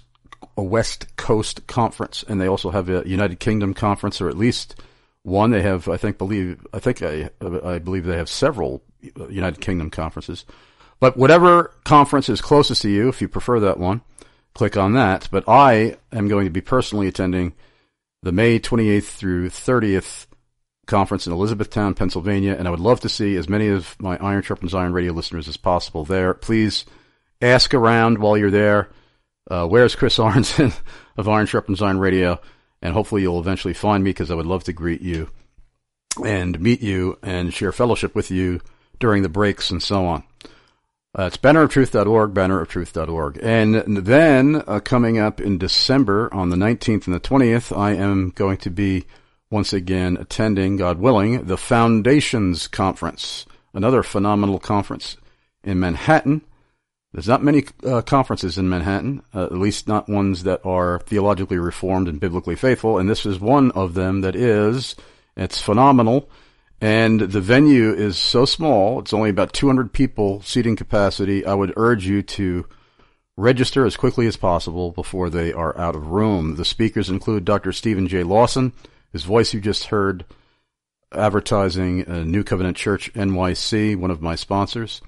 conference, and they also have a United Kingdom conference, or at least one. They have, I believe they have several United Kingdom conferences. But whatever conference is closest to you, if you prefer that one, click on that. But I am going to be personally attending the May 28th through 30th conference in Elizabethtown, Pennsylvania, and I would love to see as many of my Iron Sharpens Iron radio listeners as possible there. Please ask around while you're there. Where's Chris Arnzen of Iron Sharpens Iron Radio? And hopefully you'll eventually find me, because I would love to greet you and meet you and share fellowship with you during the breaks and so on. It's banneroftruth.org, banneroftruth.org. And then coming up in December on the 19th and the 20th, I am going to be once again attending, God willing, the Foundations Conference, another phenomenal conference in Manhattan. There's not many conferences in Manhattan, at least not ones that are theologically reformed and biblically faithful, and this is one of them that is. It's phenomenal, and the venue is so small. It's only about 200 people seating capacity. I would urge you to register as quickly as possible before they are out of room. The speakers include Dr. Stephen J. Lawson, whose voice you just heard advertising New Covenant Church NYC, one of my sponsors.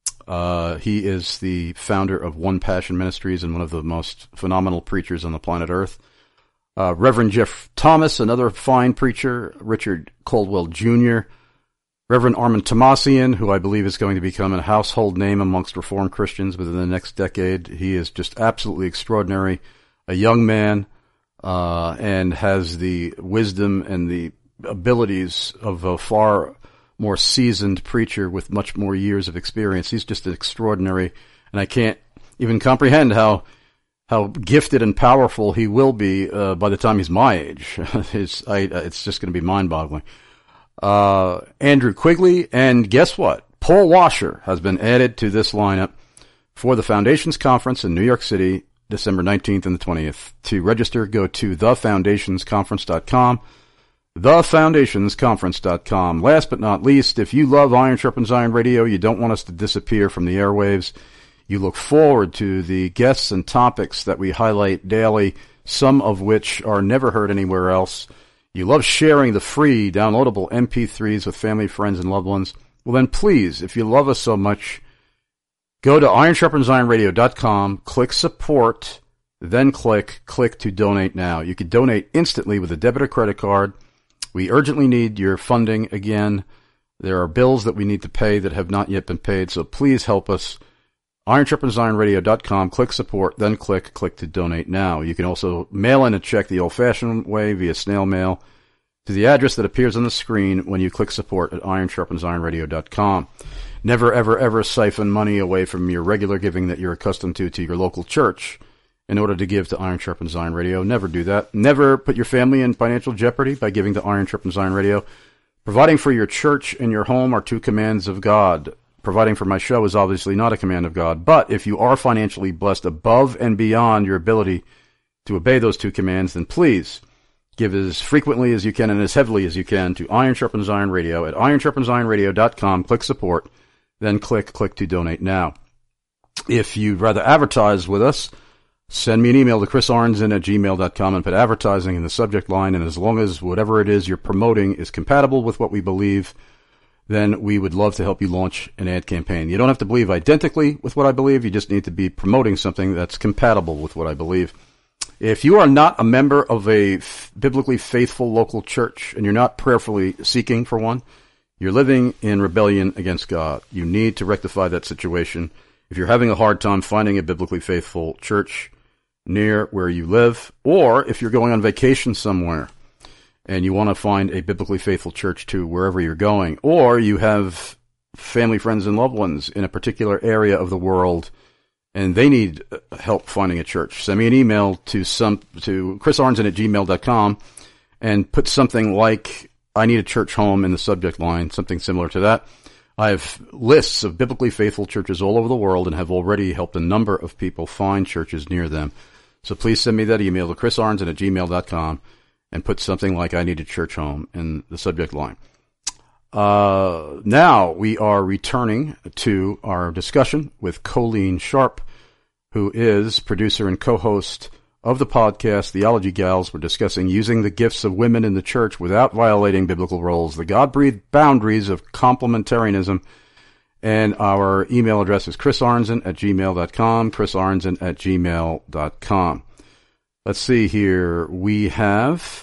He is the founder of One Passion Ministries and one of the most phenomenal preachers on the planet Earth. Reverend Jeff Thomas, another fine preacher. Richard Caldwell Jr. Reverend Armin Tomasian, who I believe is going to become a household name amongst Reformed Christians within the next decade. He is just absolutely extraordinary. A young man, and has the wisdom and the abilities of a far more seasoned preacher with much more years of experience. He's just extraordinary, and I can't even comprehend how gifted and powerful he will be by the time he's my age. It's just going to be mind-boggling. Andrew Quigley, and guess what? Paul Washer has been added to this lineup for the Foundations Conference in New York City, December 19th and the 20th. To register, go to thefoundationsconference.com. thefoundationsconference.com. Last but not least, if you love Iron Sharpens Iron Radio, you don't want us to disappear from the airwaves, you look forward to the guests and topics that we highlight daily, some of which are never heard anywhere else. You love sharing the free downloadable MP3s with family, friends, and loved ones. Well then please, if you love us so much, go to ironsharpensironradio.com, click support, then click to donate now. You can donate instantly with a debit or credit card. We urgently need your funding again. There are bills that we need to pay that have not yet been paid, so please help us. IronSharpensIronRadio.com, click support, then click to donate now. You can also mail in a check the old-fashioned way via snail mail to the address that appears on the screen when you click support at IronSharpensIronRadio.com. Never, ever, ever siphon money away from your regular giving that you're accustomed to your local church in order to give to Iron Sharpens Iron Radio. Never do that. Never put your family in financial jeopardy by giving to Iron Sharpens Iron Radio. Providing for your church and your home are two commands of God. Providing for my show is obviously not a command of God, but if you are financially blessed above and beyond your ability to obey those two commands, then please give as frequently as you can and as heavily as you can to Iron Sharpens Iron Radio at IronSharpensIronRadio.com. Click support, then click to donate now. If you'd rather advertise with us, send me an email to chrisarnson@gmail.com and put advertising in the subject line, and as long as whatever it is you're promoting is compatible with what we believe, then we would love to help you launch an ad campaign. You don't have to believe identically with what I believe. You just need to be promoting something that's compatible with what I believe. If you are not a member of a biblically faithful local church and you're not prayerfully seeking for one, you're living in rebellion against God. You need to rectify that situation. If you're having a hard time finding a biblically faithful church near where you live, or if you're going on vacation somewhere and you want to find a biblically faithful church to wherever you're going, or you have family, friends, and loved ones in a particular area of the world and they need help finding a church, send me an email to chrisarnson@gmail.com and put something like, I need a church home in the subject line, something similar to that. I have lists of biblically faithful churches all over the world and have already helped a number of people find churches near them. So please send me that email to chrisarnson@gmail.com and put something like, I need a church home in the subject line. Now we are returning to our discussion with Colleen Sharp, who is producer and co-host of the podcast Theology Gals. We're discussing using the gifts of women in the church without violating biblical roles, the God-breathed boundaries of complementarianism. And our email address is chrisarnson@gmail.com, chrisarnson@gmail.com. Let's see here. We have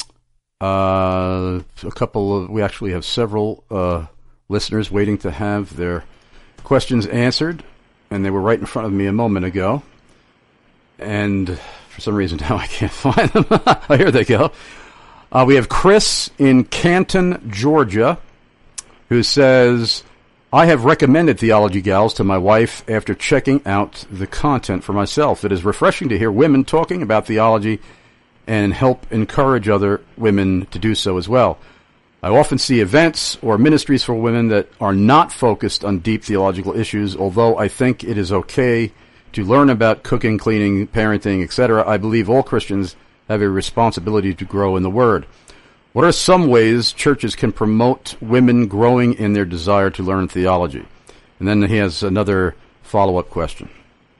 we actually have several listeners waiting to have their questions answered, and they were right in front of me a moment ago. And for some reason now I can't find them. Here they go. We have Chris in Canton, Georgia, who says, I have recommended Theology Gals to my wife after checking out the content for myself. It is refreshing to hear women talking about theology and help encourage other women to do so as well. I often see events or ministries for women that are not focused on deep theological issues, although I think it is okay to learn about cooking, cleaning, parenting, etc. I believe all Christians have a responsibility to grow in the Word. What are some ways churches can promote women growing in their desire to learn theology? And then he has another follow-up question.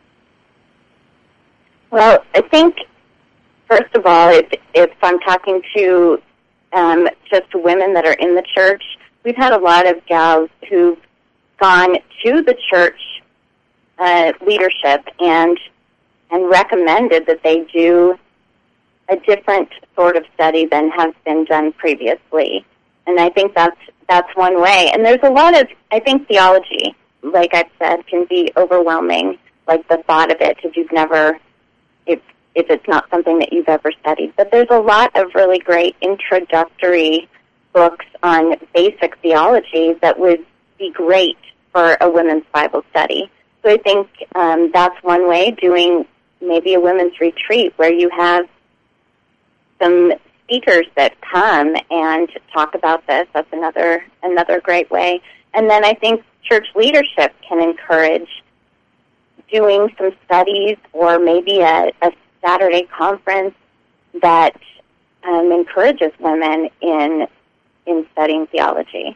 Well, I think, first of all, if I'm talking to just women that are in the church, we've had a lot of gals who've gone to the church leadership and recommended that they do a different sort of study than has been done previously. And I think that's one way. And there's a lot of, I think theology, like I've said, can be overwhelming, like the thought of it, if you've never, if it's not something that you've ever studied. But there's a lot of really great introductory books on basic theology that would be great for a women's Bible study. So I think that's one way, doing maybe a women's retreat where you have some speakers that come and talk about this. That's another great way. And then I think church leadership can encourage doing some studies or maybe a Saturday conference that encourages women in studying theology.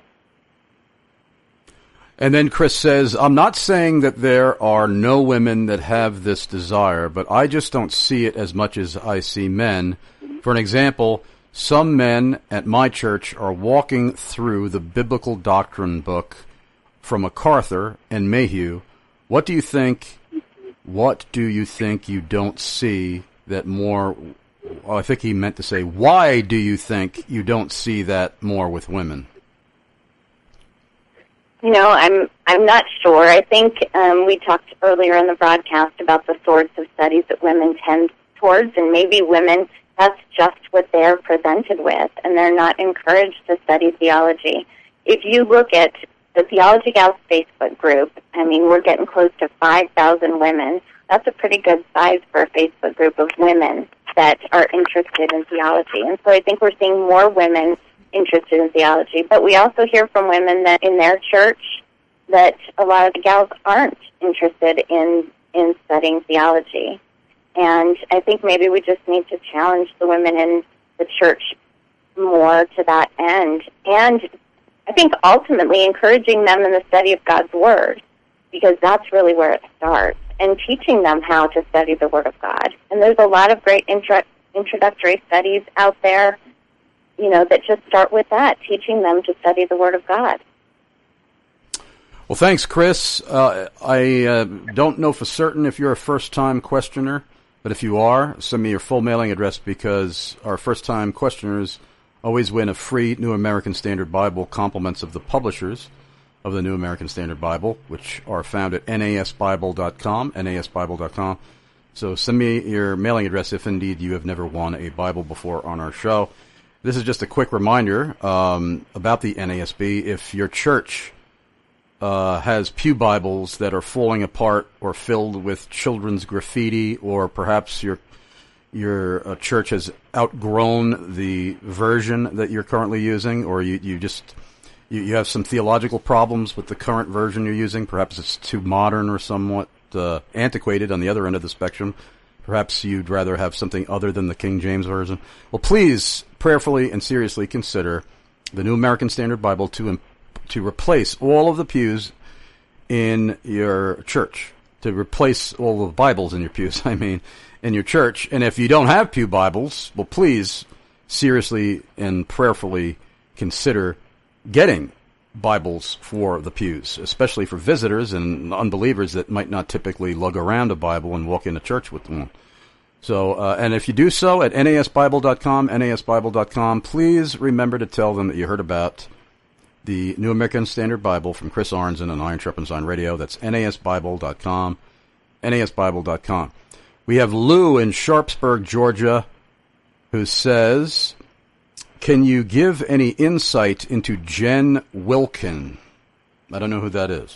And then Chris says, I'm not saying that there are no women that have this desire, but I just don't see it as much as I see men. For an example, some men at my church are walking through the biblical doctrine book from MacArthur and Mayhew. What do you think you don't see that more? Well, I think he meant to say, why do you think you don't see that more with women?
I'm not sure. I think we talked earlier in the broadcast about the sorts of studies that women tend towards, and maybe women, that's just what they're presented with, and they're not encouraged to study theology. If you look at the Theology Gals Facebook group, we're getting close to 5,000 women. That's a pretty good size for a Facebook group of women that are interested in theology. And so I think we're seeing more women interested in theology. But we also hear from women that in their church that a lot of the gals aren't interested in studying theology. And I think maybe we just need to challenge the women in the church more to that end. And I think ultimately encouraging them in the study of God's Word, because that's really where it starts, and teaching them how to study the Word of God. And there's a lot of great introductory studies out there, that just start with that, teaching them to study the Word of God.
Well, thanks, Chris. I don't know for certain if you're a first-time questioner, but if you are, send me your full mailing address, because our first-time questioners always win a free New American Standard Bible, compliments of the publishers of the New American Standard Bible, which are found at nasbible.com. So send me your mailing address if indeed you have never won a Bible before on our show. This is just a quick reminder about the NASB. If your church has pew Bibles that are falling apart or filled with children's graffiti, or perhaps your church has outgrown the version that you're currently using, or you have some theological problems with the current version you're using. Perhaps it's too modern or somewhat antiquated on the other end of the spectrum. Perhaps you'd rather have something other than the King James Version. Well, please prayerfully and seriously consider the New American Standard Bible to replace all of the pews in your church, to replace all the Bibles in your pews, in your church. And if you don't have pew Bibles, well, please seriously and prayerfully consider getting Bibles for the pews, especially for visitors and unbelievers that might not typically lug around a Bible and walk into church with one. So, and if you do so at nasbible.com, please remember to tell them that you heard about the New American Standard Bible from Chris Arnzen on Iron Sharpens Iron Radio. That's nasbible.com, nasbible.com. We have Lou in Sharpsburg, Georgia, who says, can you give any insight into Jen Wilkin? I don't know who that is.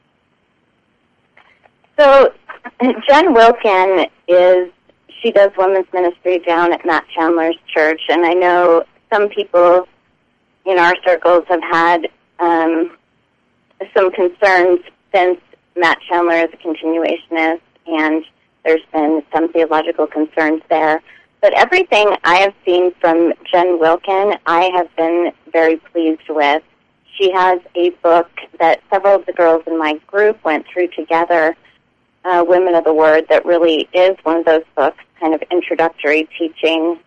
So, Jen Wilkin she does women's ministry down at Matt Chandler's church, and I know some people in our circles have had some concerns since Matt Chandler is a continuationist, and there's been some theological concerns there. But everything I have seen from Jen Wilkin, I have been very pleased with. She has a book that several of the girls in my group went through together, Women of the Word, that really is one of those books, kind of introductory, teaching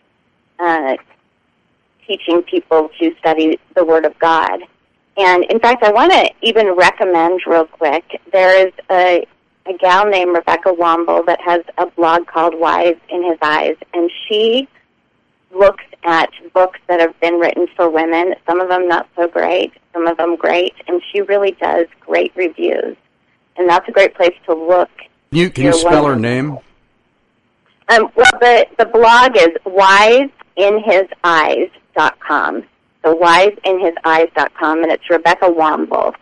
people to study the Word of God. And, in fact, I want to even recommend real quick, there is a gal named Rebecca Womble that has a blog called Wise in His Eyes, and she looks at books that have been written for women, some of them not so great, some of them great, and she really does great reviews. And that's a great place to look.
Can you spell her name?
Well, the blog is wiseinhiseyes.com. So wiseinhiseyes.com, and it's Rebecca Womble,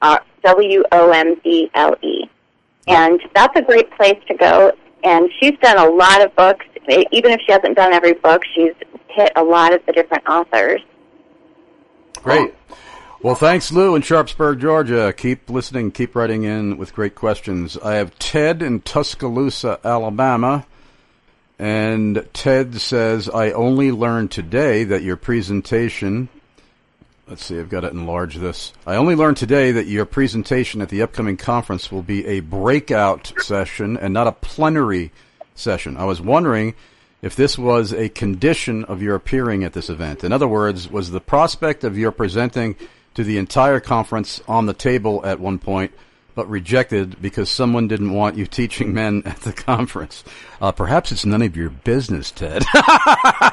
Womble. And that's a great place to go. And she's done a lot of books. Even if she hasn't done every book, she's hit a lot of the different authors.
Great. Well, thanks, Lou, in Sharpsburg, Georgia. Keep listening. Keep writing in with great questions. I have Ted in Tuscaloosa, Alabama. And Ted says, I only learned today that your presentation... Let's see, I've got to enlarge this. I only learned today that your presentation at the upcoming conference will be a breakout session and not a plenary session. I was wondering if this was a condition of your appearing at this event. In other words, was the prospect of your presenting to the entire conference on the table at one point, but rejected because someone didn't want you teaching men at the conference? Perhaps it's none of your business, Ted.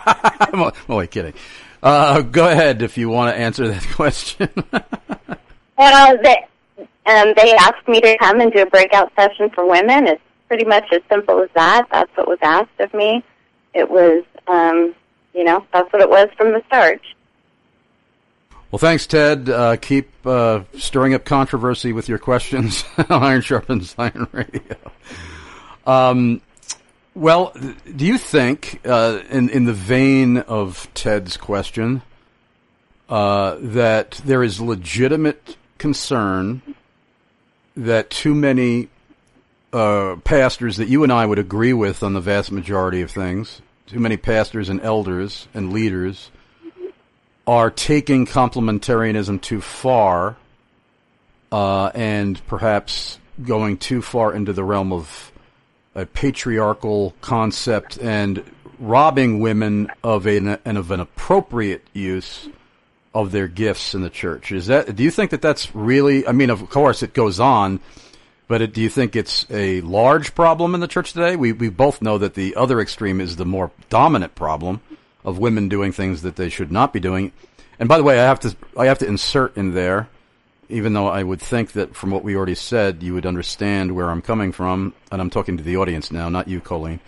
I'm only kidding. Go ahead if you want to answer that question.
They asked me to come and do a breakout session for women. It's pretty much as simple as that. That's what was asked of me. It was, that's what it was from the start.
Well, thanks, Ted. Keep stirring up controversy with your questions on Iron Sharpens Iron Radio. Well, do you think, in the vein of Ted's question, that there is legitimate concern that too many pastors that you and I would agree with on the vast majority of things, too many pastors and elders and leaders are taking complementarianism too far and perhaps going too far into the realm of a patriarchal concept and robbing women of an appropriate use of their gifts in the church? Do you think that that's really, I mean, of course it goes on, but do you think it's a large problem in the church today? We both know that the other extreme is the more dominant problem of women doing things that they should not be doing. And by the way, I have to insert in there, even though I would think that from what we already said, you would understand where I'm coming from, and I'm talking to the audience now, not you, Colleen.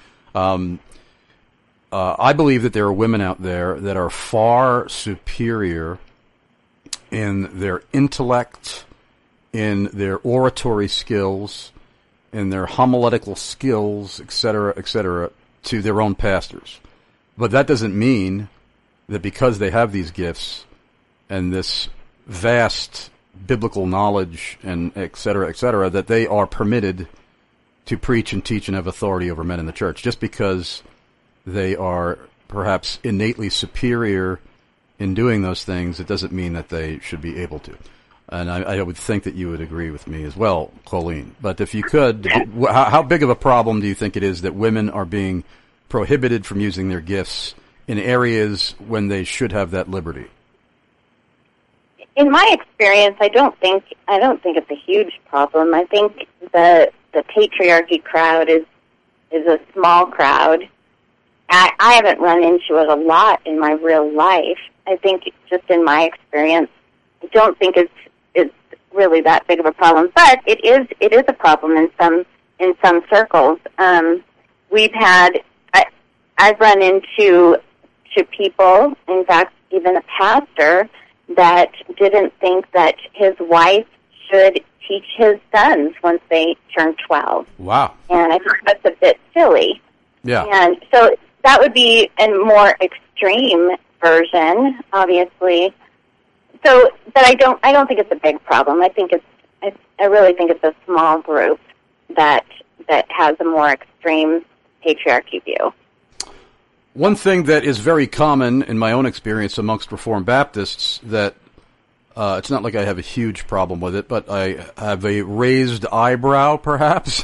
I believe that there are women out there that are far superior in their intellect, in their oratory skills, in their homiletical skills, et cetera, to their own pastors. But that doesn't mean that because they have these gifts and this vast biblical knowledge and et cetera, that they are permitted to preach and teach and have authority over men in the church. Just because they are perhaps innately superior in doing those things, it doesn't mean that they should be able to. And I would think that you would agree with me as well, Colleen. But if you could, how big of a problem do you think it is that women are being prohibited from using their gifts in areas when they should have that liberty?
In my experience, I don't think it's a huge problem. I think the patriarchy crowd is a small crowd. I haven't run into it a lot in my real life. I think just in my experience, I don't think it's really that big of a problem. But it is a problem in some circles. I've run into people, in fact, even a pastor, that didn't think that his wife should teach his sons once they turn 12.
Wow.
And I think that's a bit silly.
Yeah.
And so that would be a more extreme version, obviously. So, but I don't think it's a big problem. I really think it's a small group that has a more extreme patriarchy view.
One thing that is very common in my own experience amongst Reformed Baptists that it's not like I have a huge problem with it, but I have a raised eyebrow, perhaps.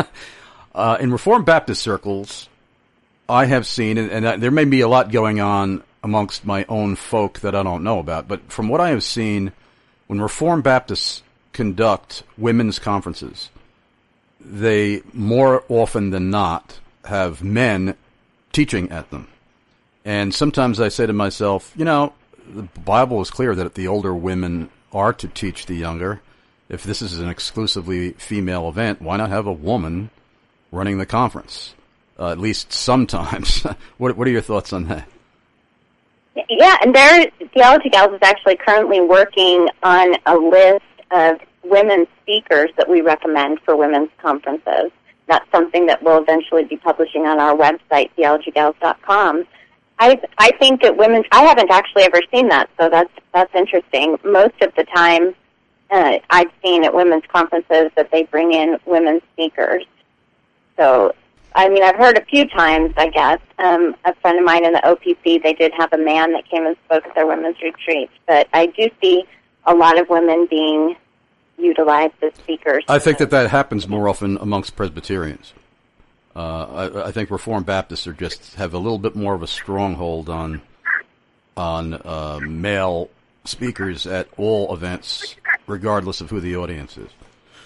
In Reformed Baptist circles, I have seen, and there may be a lot going on amongst my own folk that I don't know about, but from what I have seen, when Reformed Baptists conduct women's conferences, they more often than not have men teaching at them. And sometimes I say to myself, the Bible is clear that the older women are to teach the younger. If this is an exclusively female event, why not have a woman running the conference? At least sometimes. What are your thoughts on that?
Yeah, and Theology Gals is actually currently working on a list of women speakers that we recommend for women's conferences. That's something that we'll eventually be publishing on our website, theologygals.com. I think at I haven't actually ever seen that, so that's interesting. Most of the time, I've seen at women's conferences that they bring in women speakers. So, I mean, I've heard a few times, I guess. A friend of mine in the OPC, they did have a man that came and spoke at their women's retreats. But I do see a lot of women being utilized as speakers.
I think that happens more often amongst Presbyterians. I think Reformed Baptists have a little bit more of a stronghold on male speakers at all events, regardless of who the audience is.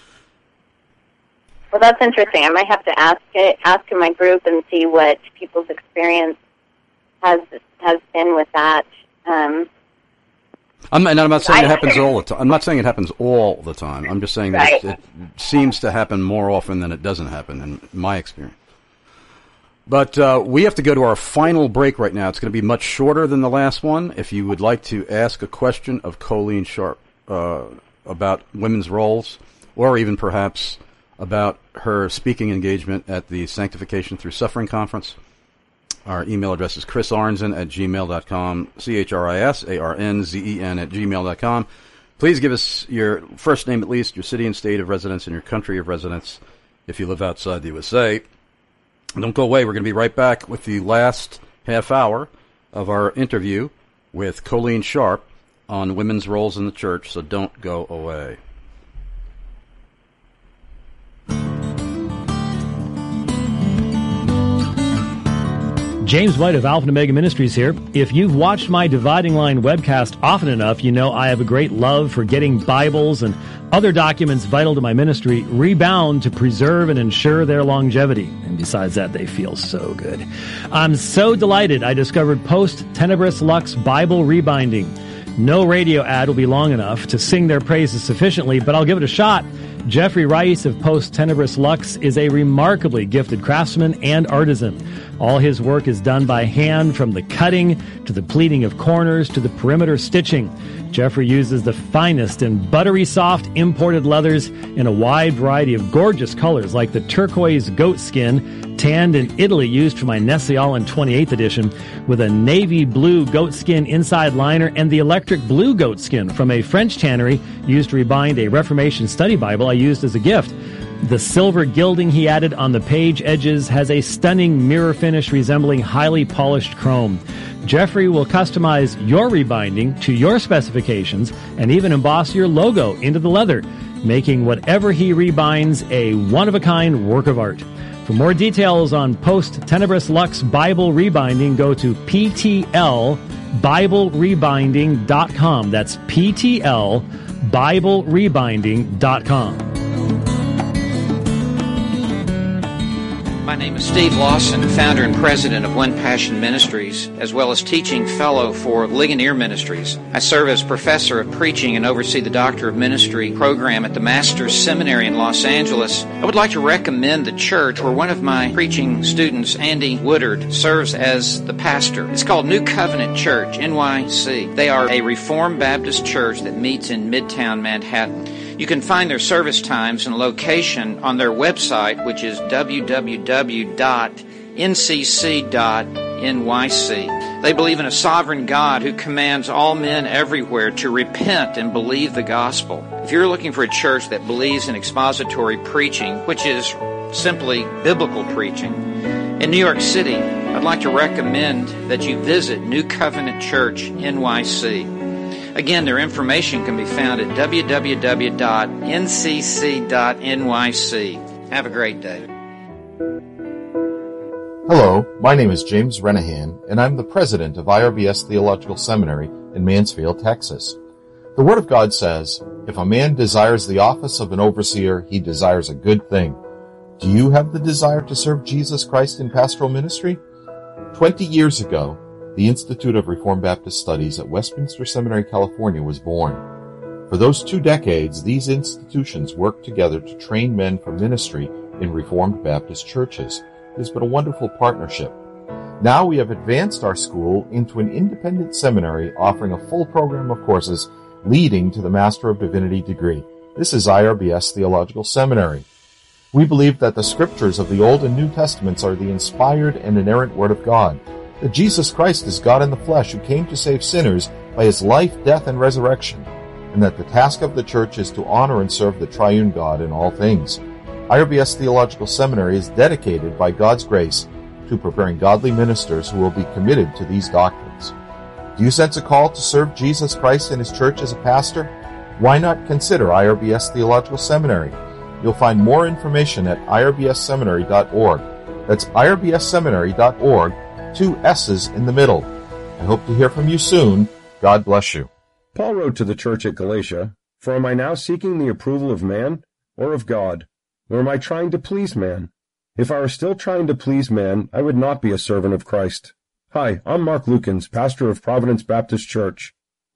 Well, that's interesting. I might have to ask in my group and see what people's experience has been with that.
I'm not saying it happens all the time. I'm not saying it happens all the time. I'm just saying that it seems to happen more often than it doesn't happen, in my experience. But we have to go to our final break right now. It's going to be much shorter than the last one. If you would like to ask a question of Colleen Sharp about women's roles, or even perhaps about her speaking engagement at the Sanctification Through Suffering Conference, our email address is chrisarnzen@gmail.com, CHRISARNZEN@gmail.com. Please give us your first name at least, your city and state of residence, and your country of residence if you live outside the USA. Don't go away. We're going to be right back with the last half hour of our interview with Colleen Sharp on women's roles in the church, so don't go away.
James White of Alpha and Omega Ministries here. If you've watched my Dividing Line webcast often enough, you know I have a great love for getting Bibles and other documents vital to my ministry rebound to preserve and ensure their longevity. And besides that, they feel so good. I'm so delighted I discovered Post Tenebris Lux Bible Rebinding. No radio ad will be long enough to sing their praises sufficiently, but I'll give it a shot. Jeffrey Rice of Post Tenebris Lux is a remarkably gifted craftsman and artisan. All his work is done by hand, from the cutting to the pleating of corners to the perimeter stitching. Jeffrey uses the finest and buttery soft imported leathers in a wide variety of gorgeous colors, like the turquoise goat skin tanned in Italy used for my Nestle All in 28th edition, with a navy blue goat skin inside liner, and the electric blue goat skin from a French tannery used to rebind a Reformation study Bible I used as a gift. The silver gilding he added on the page edges has a stunning mirror finish resembling highly polished chrome. Jeffrey will customize your rebinding to your specifications and even emboss your logo into the leather, making whatever he rebinds a one-of-a-kind work of art. For more details on Post Tenebris Lux Bible Rebinding, go to PTLBibleRebinding.com. That's PTLBibleRebinding.com.
My name is Steve Lawson, founder and president of One Passion Ministries, as well as teaching fellow for Ligonier Ministries. I serve as professor of preaching and oversee the Doctor of Ministry program at the Master's Seminary in Los Angeles. I would like to recommend the church where one of my preaching students, Andy Woodard, serves as the pastor. It's called New Covenant Church, NYC. They are a Reformed Baptist church that meets in Midtown Manhattan. You can find their service times and location on their website, which is www.ncc.nyc. They believe in a sovereign God who commands all men everywhere to repent and believe the gospel. If you're looking for a church that believes in expository preaching, which is simply biblical preaching, in New York City, I'd like to recommend that you visit New Covenant Church, NYC. Again, their information can be found at www.ncc.nyc. Have a great day.
Hello, my name is James Renahan, and I'm the president of IRBS Theological Seminary in Mansfield, Texas. The Word of God says, if a man desires the office of an overseer, he desires a good thing. Do you have the desire to serve Jesus Christ in pastoral ministry? 20 years ago, the Institute of Reformed Baptist Studies at Westminster Seminary, California was born. For those 2 decades, these institutions worked together to train men for ministry in Reformed Baptist churches. It has been a wonderful partnership. Now we have advanced our school into an independent seminary offering a full program of courses leading to the Master of Divinity degree. This is IRBS Theological Seminary. We believe that the scriptures of the Old and New Testaments are the inspired and inerrant Word of God, that Jesus Christ is God in the flesh who came to save sinners by his life, death, and resurrection, and that the task of the church is to honor and serve the triune God in all things. IRBS Theological Seminary is dedicated by God's grace to preparing godly ministers who will be committed to these doctrines. Do you sense a call to serve Jesus Christ in his church as a pastor? Why not consider IRBS Theological Seminary? You'll find more information at irbsseminary.org. That's irbsseminary.org. 2 S's in the middle. I hope to hear from you soon. God bless you.
Paul wrote to the church at Galatia, For am I now seeking the approval of man or of God? Or am I trying to please man? If I were still trying to please man, I would not be a servant of Christ. Hi, I'm Mark Lukens, pastor of Providence Baptist Church.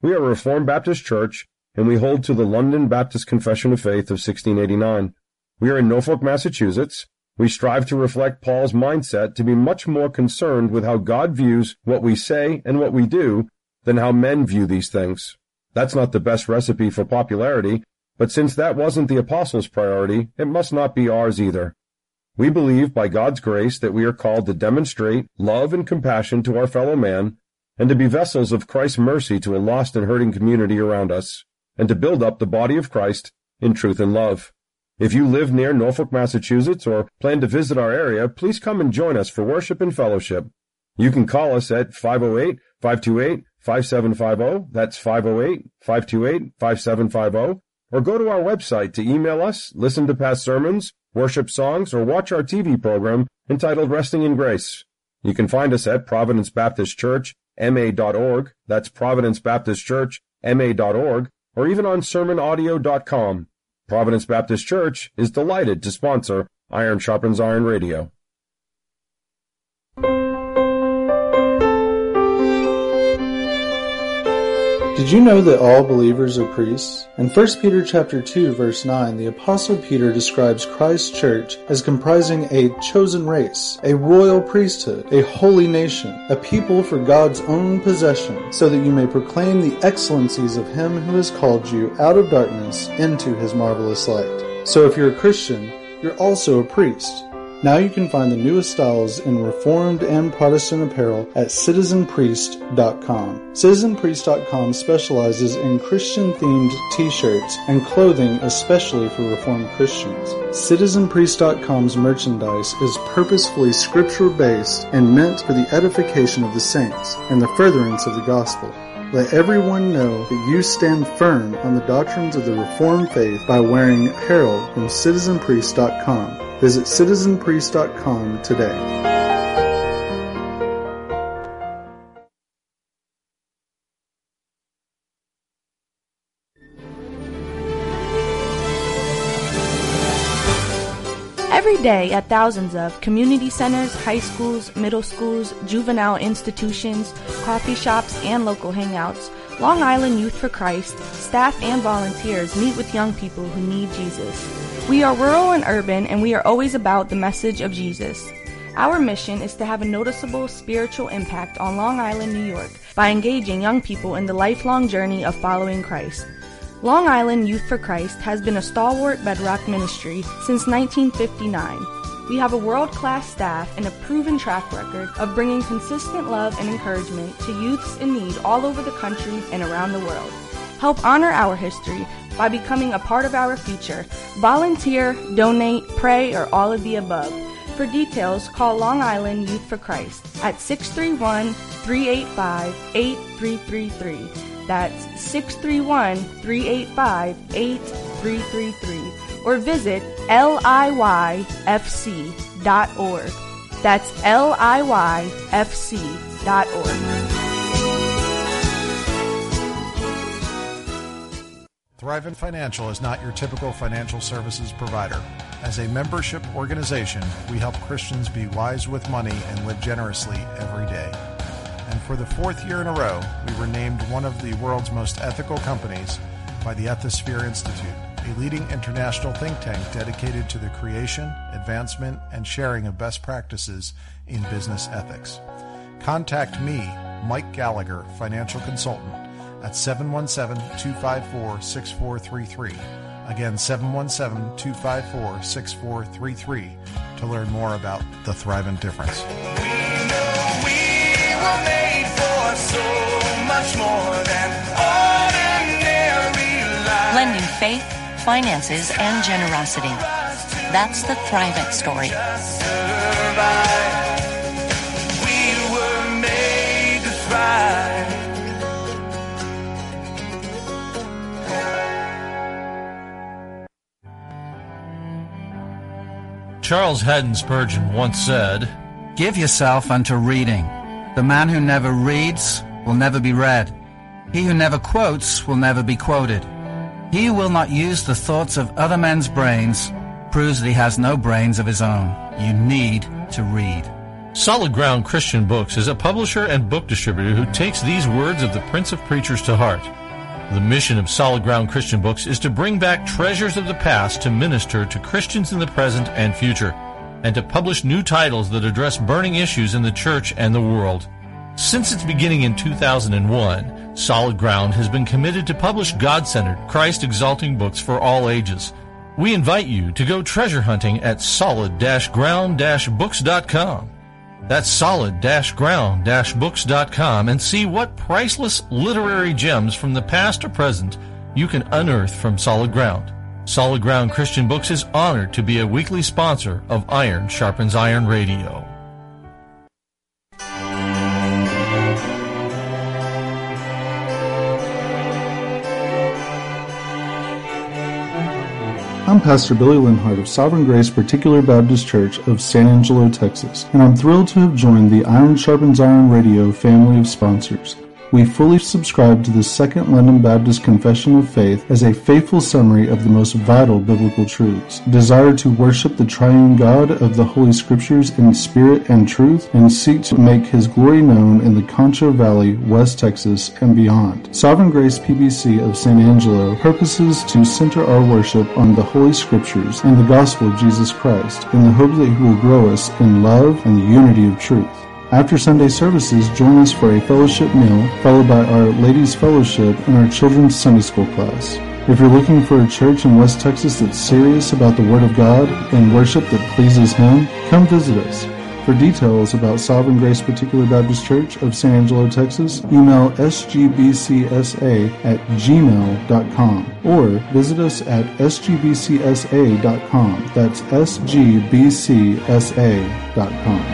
We are a Reformed Baptist church, and we hold to the London Baptist Confession of Faith of 1689. We are in Norfolk, Massachusetts. We strive to reflect Paul's mindset to be much more concerned with how God views what we say and what we do than how men view these things. That's not the best recipe for popularity, but since that wasn't the apostles' priority, it must not be ours either. We believe by God's grace that we are called to demonstrate love and compassion to our fellow man, and to be vessels of Christ's mercy to a lost and hurting community around us, and to build up the body of Christ in truth and love. If you live near Norfolk, Massachusetts, or plan to visit our area, please come and join us for worship and fellowship. You can call us at 508-528-5750, that's 508-528-5750, or go to our website to email us, listen to past sermons, worship songs, or watch our TV program entitled Resting in Grace. You can find us at Providence Baptist Church, ma.org, that's Providence Baptist Church, ma.org, or even on sermonaudio.com. Providence Baptist Church is delighted to sponsor Iron Sharpens Iron Radio.
Did you know that all believers are priests? In 1 Peter chapter 2, verse 9, the Apostle Peter describes Christ's church as comprising a chosen race, a royal priesthood, a holy nation, a people for God's own possession, so that you may proclaim the excellencies of Him who has called you out of darkness into His marvelous light. So if you're a Christian, you're also a priest. Now you can find the newest styles in Reformed and Protestant apparel at citizenpriest.com. Citizenpriest.com specializes in Christian-themed t-shirts and clothing especially for Reformed Christians. Citizenpriest.com's merchandise is purposefully scripture-based and meant for the edification of the saints and the furtherance of the gospel. Let everyone know that you stand firm on the doctrines of the Reformed faith by wearing apparel from citizenpriest.com. Visit citizenpriest.com today.
Every day at thousands of community centers, high schools, middle schools, juvenile institutions, coffee shops, and local hangouts, Long Island Youth for Christ, staff and volunteers meet with young people who need Jesus. We are rural and urban, and we are always about the message of Jesus. Our mission is to have a noticeable spiritual impact on Long Island, New York, by engaging young people in the lifelong journey of following Christ. Long Island Youth for Christ has been a stalwart bedrock ministry since 1959. We have a world-class staff and a proven track record of bringing consistent love and encouragement to youths in need all over the country and around the world. Help honor our history by becoming a part of our future. Volunteer, donate, pray, or all of the above. For details, call Long Island Youth for Christ at 631-385-8333. That's 631-385-8333. Or visit liyfc.org. That's liyfc.org.
Thrivent Financial is not your typical financial services provider. As a membership organization, we help Christians be wise with money and live generously every day. And for the fourth year in a row, we were named one of the world's most ethical companies by the Ethisphere Institute, a leading international think tank dedicated to the creation, advancement, and sharing of best practices in business ethics. Contact me, Mike Gallagher, financial consultant, at 717-254-6433. Again, 717-254-6433 to learn more about the Thrivent Difference.
Were made for so much more than ordinary life.
Blending faith, finances, and generosity. That's the Thrivent story.
We were made to thrive.
Charles Haddon Spurgeon once said,
"Give yourself unto reading. The man who never reads will never be read. He who never quotes will never be quoted. He who will not use the thoughts of other men's brains proves that he has no brains of his own. You need to read."
Solid Ground Christian Books is a publisher and book distributor who takes these words of the Prince of Preachers to heart. The mission of Solid Ground Christian Books is to bring back treasures of the past to minister to Christians in the present and future, and to publish new titles that address burning issues in the church and the world. Since its beginning in 2001, Solid Ground has been committed to publish God-centered, Christ-exalting books for all ages. We invite you to go treasure hunting at solid-ground-books.com. That's solid-ground-books.com, and see what priceless literary gems from the past or present you can unearth from Solid Ground. Solid Ground Christian Books is honored to be a weekly sponsor of Iron Sharpens Iron Radio.
I'm Pastor Billy Linhart of Sovereign Grace Particular Baptist Church of San Angelo, Texas, and I'm thrilled to have joined the Iron Sharpens Iron Radio family of sponsors. We fully subscribe to the Second London Baptist Confession of Faith as a faithful summary of the most vital biblical truths, desire to worship the triune God of the Holy Scriptures in spirit and truth, and seek to make His glory known in the Concho Valley, West Texas, and beyond. Sovereign Grace PBC of San Angelo purposes to center our worship on the Holy Scriptures and the gospel of Jesus Christ, in the hope that He will grow us in love and the unity of truth. After Sunday services, join us for a fellowship meal, followed by our Ladies' Fellowship and our Children's Sunday School class. If you're looking for a church in West Texas that's serious about the Word of God and worship that pleases Him, come visit us. For details about Sovereign Grace Particular Baptist Church of San Angelo, Texas, email sgbcsa@gmail.com or visit us at sgbcsa.com. That's sgbcsa.com.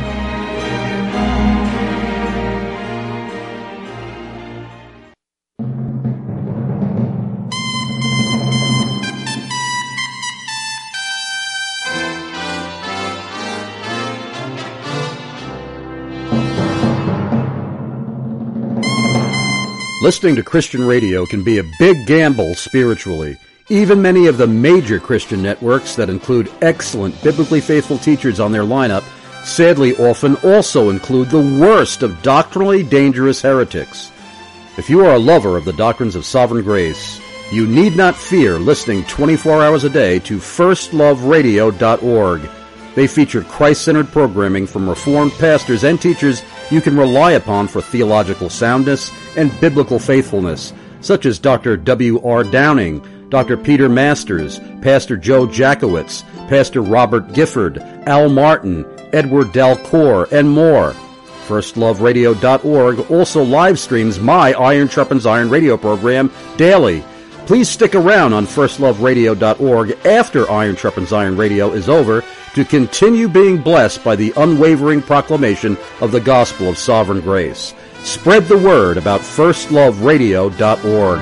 Listening to Christian radio can be a big gamble spiritually. Even many of the major Christian networks that include excellent, biblically faithful teachers on their lineup sadly often also include the worst of doctrinally dangerous heretics. If you are a lover of the doctrines of sovereign grace, you need not fear listening 24 hours a day to firstloveradio.org. They feature Christ-centered programming from Reformed pastors and teachers you can rely upon for theological soundness and biblical faithfulness, such as Dr. W.R. Downing, Dr. Peter Masters, Pastor Joe Jackowitz, Pastor Robert Gifford, Al Martin, Edward Dalcour, and more. FirstLoveRadio.org also live streams my Iron Sharpens Iron radio program daily. Please stick around on FirstLoveRadio.org after Iron Sharpens Iron radio is over to continue being blessed by the unwavering proclamation of the gospel of sovereign grace. Spread the word about FirstLoveRadio.org.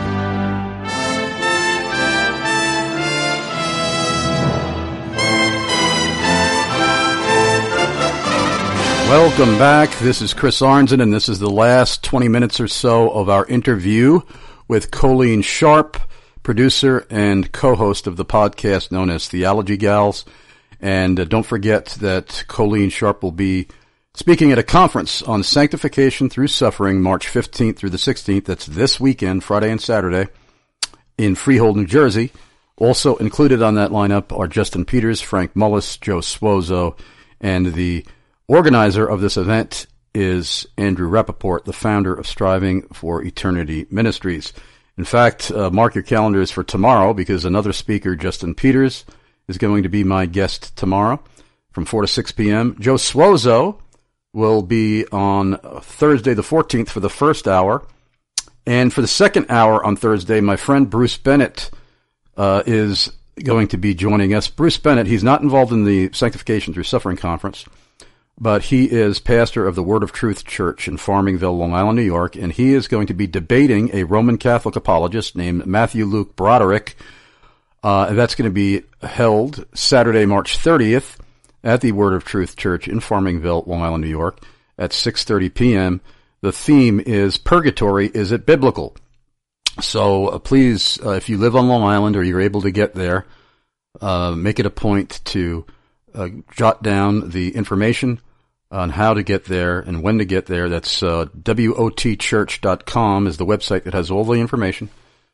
Welcome back. This is Chris Arnzen, and this is the last 20 minutes or so of our interview with Colleen Sharp, producer and co-host of the podcast known as Theology Gals. And don't forget that Colleen Sharp will be speaking at a conference on sanctification through suffering, March 15th through the 16th. That's this weekend, Friday and Saturday, in Freehold, New Jersey. Also included on that lineup are Justin Peters, Frank Mullis, Joe Suozo, and the organizer of this event is Andrew Rappaport, the founder of Striving for Eternity Ministries. In fact, mark your calendars for tomorrow, because another speaker, Justin Peters, is going to be my guest tomorrow from 4 to 6 p.m. Joe Suozo will be on Thursday the 14th for the first hour. And for the second hour on Thursday, my friend Bruce Bennett is going to be joining us. Bruce Bennett, he's not involved in the Sanctification Through Suffering Conference, but he is pastor of the Word of Truth Church in Farmingville, Long Island, New York, and he is going to be debating a Roman Catholic apologist named Matthew Luke Broderick. That's going to be held Saturday, March 30th at the Word of Truth Church in Farmingville, Long Island, New York at 6:30 p.m. The theme is Purgatory, Is It Biblical? So please, if you live on Long Island or you're able to get there, make it a point to jot down the information on how to get there and when to get there. That's WOTchurch.com is the website that has all the information.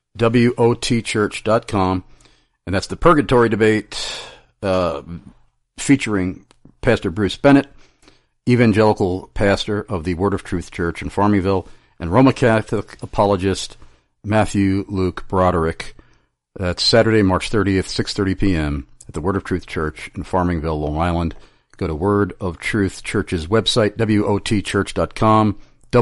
WOTchurch.com. And that's the Purgatory Debate featuring Pastor Bruce Bennett, evangelical pastor of the Word of Truth Church in Farmingville, and Roman Catholic apologist Matthew Luke Broderick. That's Saturday, March 30th, 6:30 p.m. at the Word of Truth Church in Farmingville, Long Island. Go to Word of Truth Church's website, WOTchurch.com.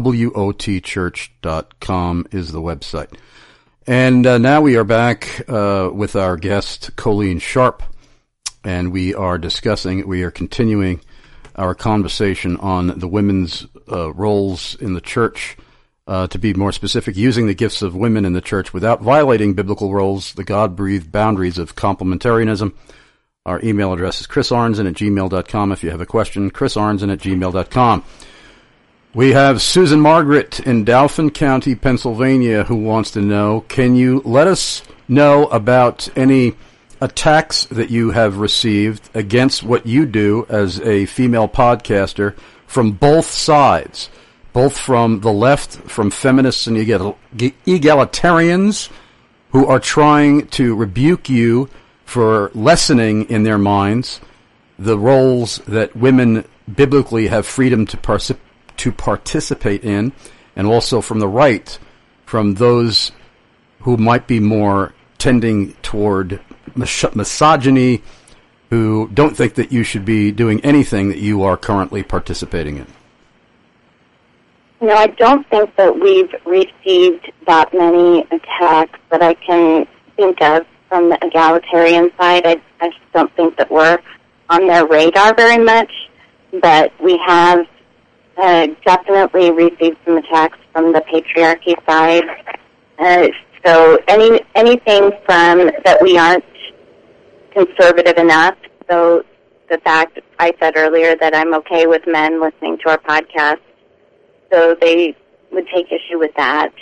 WOTchurch.com is the website. And now we are back with our guest, Colleen Sharp, and we are continuing our conversation on the women's roles in the church. To be more specific, using the gifts of women in the church without violating biblical roles, the God-breathed boundaries of complementarianism. Our email address is chrisarnson@gmail.com. If you have a question, chrisarnson@gmail.com. We have Susan Margaret in Dauphin County, Pennsylvania, who wants to know, can you let us know about any attacks that you have received against what you do as a female podcaster from both sides? Both from the left, from feminists and egalitarians who are trying to rebuke you for lessening in their minds the roles that women biblically have freedom to participate in, and also from the right, from those who might be more tending toward misogyny, who don't think that you should be doing anything that you are currently participating in.
No, I don't think that we've received that many attacks that I can think of from the egalitarian side. I just don't think that we're on their radar very much, but we have definitely received some attacks from the patriarchy side. So anything from that we aren't conservative enough. So the fact I said earlier that I'm okay with men listening to our podcast, so they would take issue with that.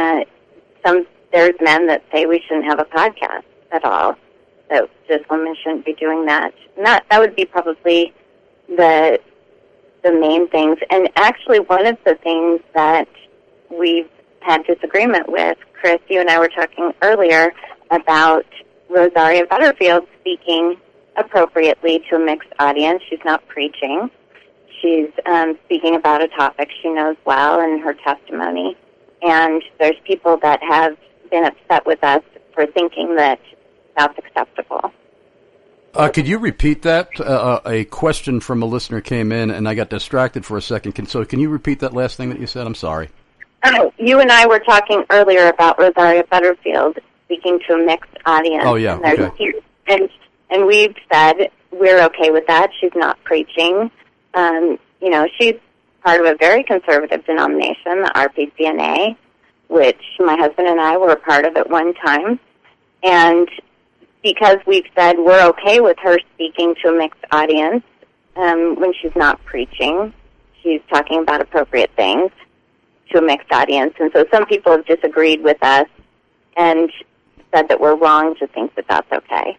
There's men that say we shouldn't have a podcast at all, that just women shouldn't be doing that. And that would be probably the main things. And actually one of the things that we've had disagreement with, Chris, you and I were talking earlier about Rosaria Butterfield speaking appropriately to a mixed audience. She's not preaching. She's speaking about a topic she knows well in her testimony. And there's people that have been upset with us for thinking that that's acceptable.
Could you repeat that? A question from a listener came in, and I got distracted for a second. Can you repeat that last thing that you said? I'm sorry.
Oh, you and I were talking earlier about Rosaria Butterfield speaking to a mixed audience.
Oh, yeah, okay.
And we've said we're okay with that. She's not preaching. She's part of a very conservative denomination, the RPCNA, which my husband and I were a part of at one time. And because we've said we're okay with her speaking to a mixed audience when she's not preaching, she's talking about appropriate things to a mixed audience. And so some people have disagreed with us and said that we're wrong to think that that's okay.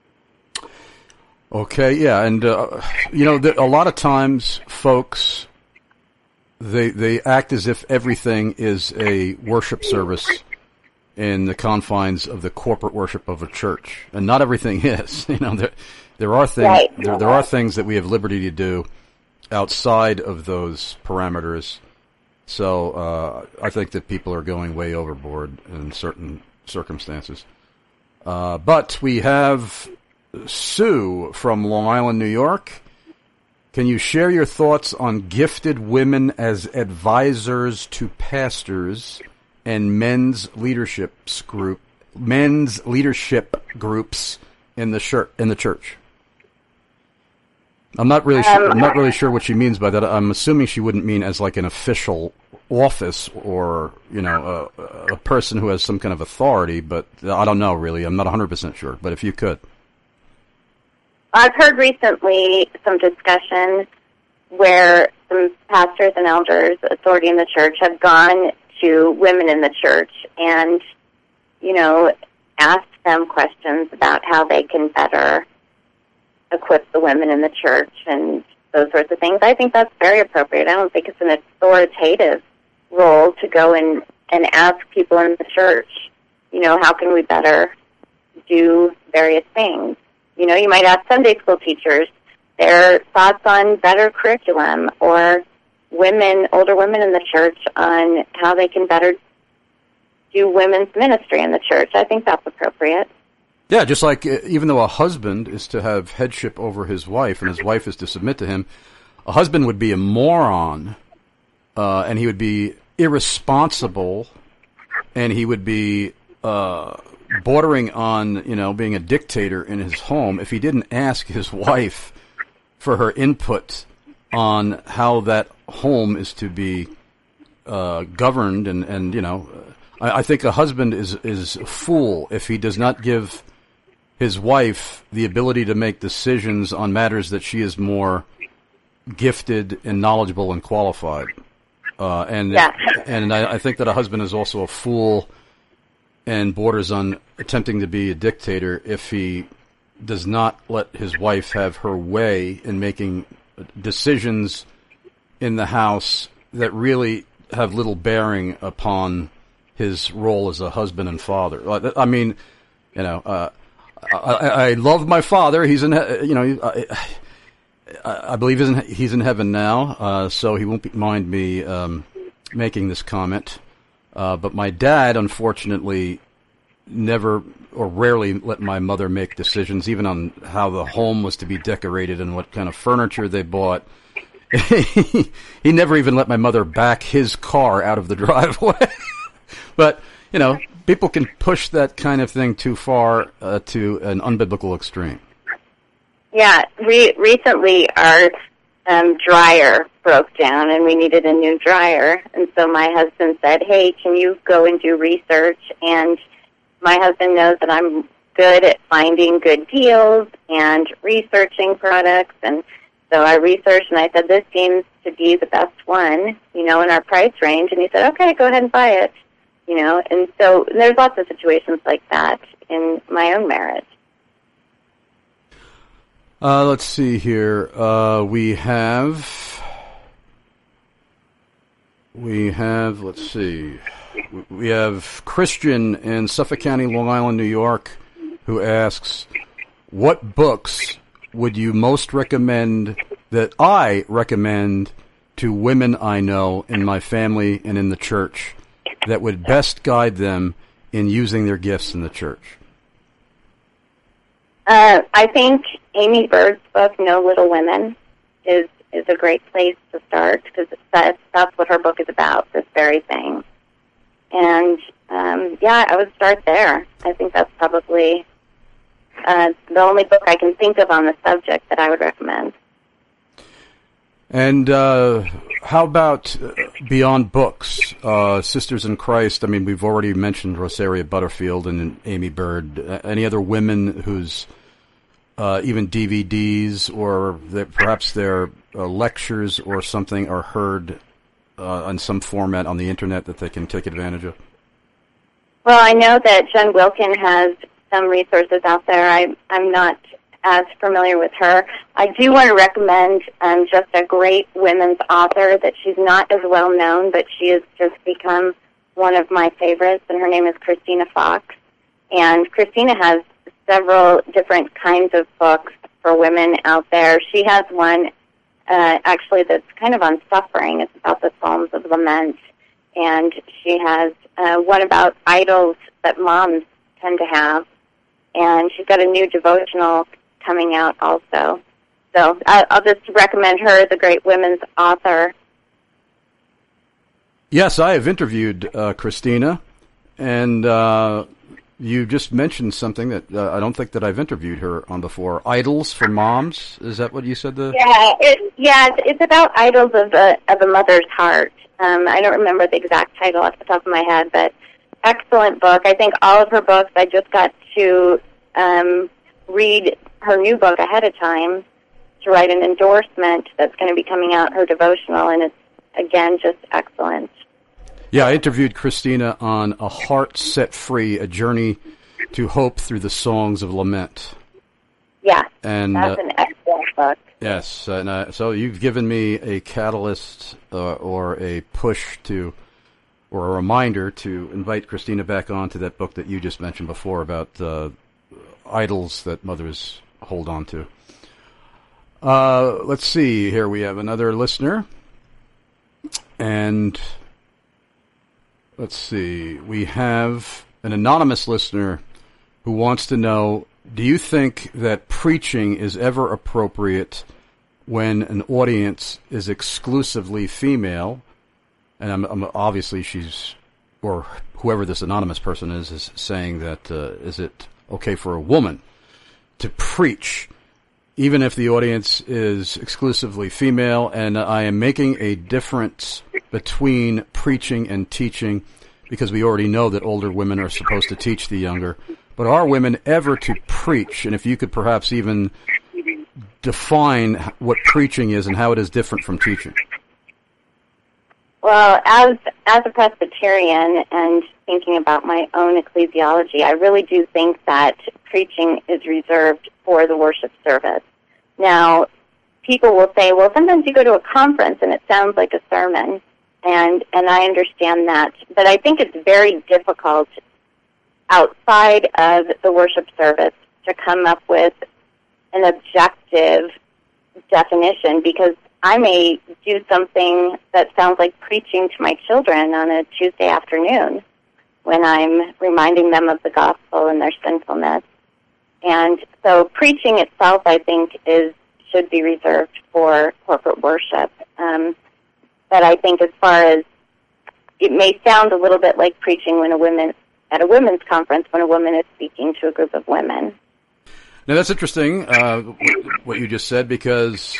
Okay, yeah, and a lot of times, folks, they act as if everything is a worship service in the confines of the corporate worship of a church, and not everything is. There are things
right.
there are things that we have liberty to do outside of those parameters. So I think that people are going way overboard in certain circumstances. But we have Sue from Long Island, New York. Can you share your thoughts on gifted women as advisors to pastors and men's leadership groups in the church? I'm not really sure what she means by that. I'm assuming she wouldn't mean as like an official office or a person who has some kind of authority, but I don't know really. I'm not 100% sure, but if you could.
I've heard recently some discussion where some pastors and elders, authority in the church, have gone to women in the church and, asked them questions about how they can better equip the women in the church and those sorts of things. I think that's very appropriate. I don't think it's an authoritative role to go and ask people in the church, how can we better do various things. You might ask Sunday school teachers their thoughts on better curriculum, or older women in the church on how they can better do women's ministry in the church. I think that's appropriate.
Yeah, just like even though a husband is to have headship over his wife and his wife is to submit to him, a husband would be a moron, and he would be irresponsible, and he would be bordering on, being a dictator in his home if he didn't ask his wife for her input on how that home is to be governed. And I think a husband is a fool if he does not give his wife the ability to make decisions on matters that she is more gifted and knowledgeable and qualified. And I think that a husband is also a fool and borders on attempting to be a dictator if he does not let his wife have her way in making decisions in the house that really have little bearing upon his role as a husband and father. I mean, I love my father. He's in, I believe he's in heaven now, so he won't mind me making this comment. But my dad, unfortunately, never or rarely let my mother make decisions, even on how the home was to be decorated and what kind of furniture they bought. He never even let my mother back his car out of the driveway. But, people can push that kind of thing too far to an unbiblical extreme.
Yeah, recently our dryer broke down and we needed a new dryer. And so my husband said, hey, can you go and do research? And my husband knows that I'm good at finding good deals and researching products. And so I researched and I said, this seems to be the best one, in our price range. And he said, okay, go ahead and buy it. And so there's lots of situations like that in my own marriage.
Let's see here. We have, let's see. We have Christian in Suffolk County, Long Island, New York, who asks, what books would you most recommend that I recommend to women I know in my family and in the church that would best guide them in using their gifts in the church?
I think Amy Bird's book, No Little Women, is a great place to start, because that's what her book is about, this very thing. And, I would start there. I think that's probably the only book I can think of on the subject that I would recommend.
And how about beyond books, Sisters in Christ? I mean, we've already mentioned Rosaria Butterfield and Amy Bird. Any other women whose even DVDs or perhaps their lectures or something are heard on some format on the Internet that they can take advantage of?
Well, I know that Jen Wilkin has some resources out there. I'm not as familiar with her. I do want to recommend just a great women's author that she's not as well known, but she has just become one of my favorites, and her name is Christina Fox. And Christina has several different kinds of books for women out there. She has one actually that's kind of on suffering. It's about the Psalms of Lament. And she has one about idols that moms tend to have. And she's got a new devotional coming out also. So I'll just recommend her as a great women's author.
Yes, I have interviewed Christina, and you just mentioned something that I don't think that I've interviewed her on before. Idols for Moms, is that what you said?
It's about idols of a mother's heart. I don't remember the exact title off the top of my head, but excellent book. I think all of her books, I just got to read her new book ahead of time to write an endorsement that's going to be coming out, her devotional, and it's, again, just excellent.
Yeah, I interviewed Christina on A Heart Set Free, A Journey to Hope Through the Songs of Lament.
Yeah,
and
that's an excellent book.
Yes, and so you've given me a catalyst or a push to, or a reminder to invite Christina back on to that book that you just mentioned before about idols that mothers hold on to. Let's see, here we have another listener, and let's see, we have an anonymous listener who wants to know, do you think that preaching is ever appropriate when an audience is exclusively female? And I'm obviously she's, or whoever this anonymous person is saying that is it okay for a woman to preach, even if the audience is exclusively female? And I am making a difference between preaching and teaching because we already know that older women are supposed to teach the younger. But are women ever to preach? And if you could perhaps even define what preaching is and how it is different from teaching.
Well, as a Presbyterian and thinking about my own ecclesiology, I really do think that preaching is reserved for the worship service. Now, people will say, well, sometimes you go to a conference and it sounds like a sermon, and I understand that. But I think it's very difficult outside of the worship service to come up with an objective definition, because I may do something that sounds like preaching to my children on a Tuesday afternoon when I'm reminding them of the gospel and their sinfulness. And so preaching itself, I think, should be reserved for corporate worship. But I think as far as it may sound a little bit like preaching at a women's conference when a woman is speaking to a group of women.
Now that's interesting, what you just said, because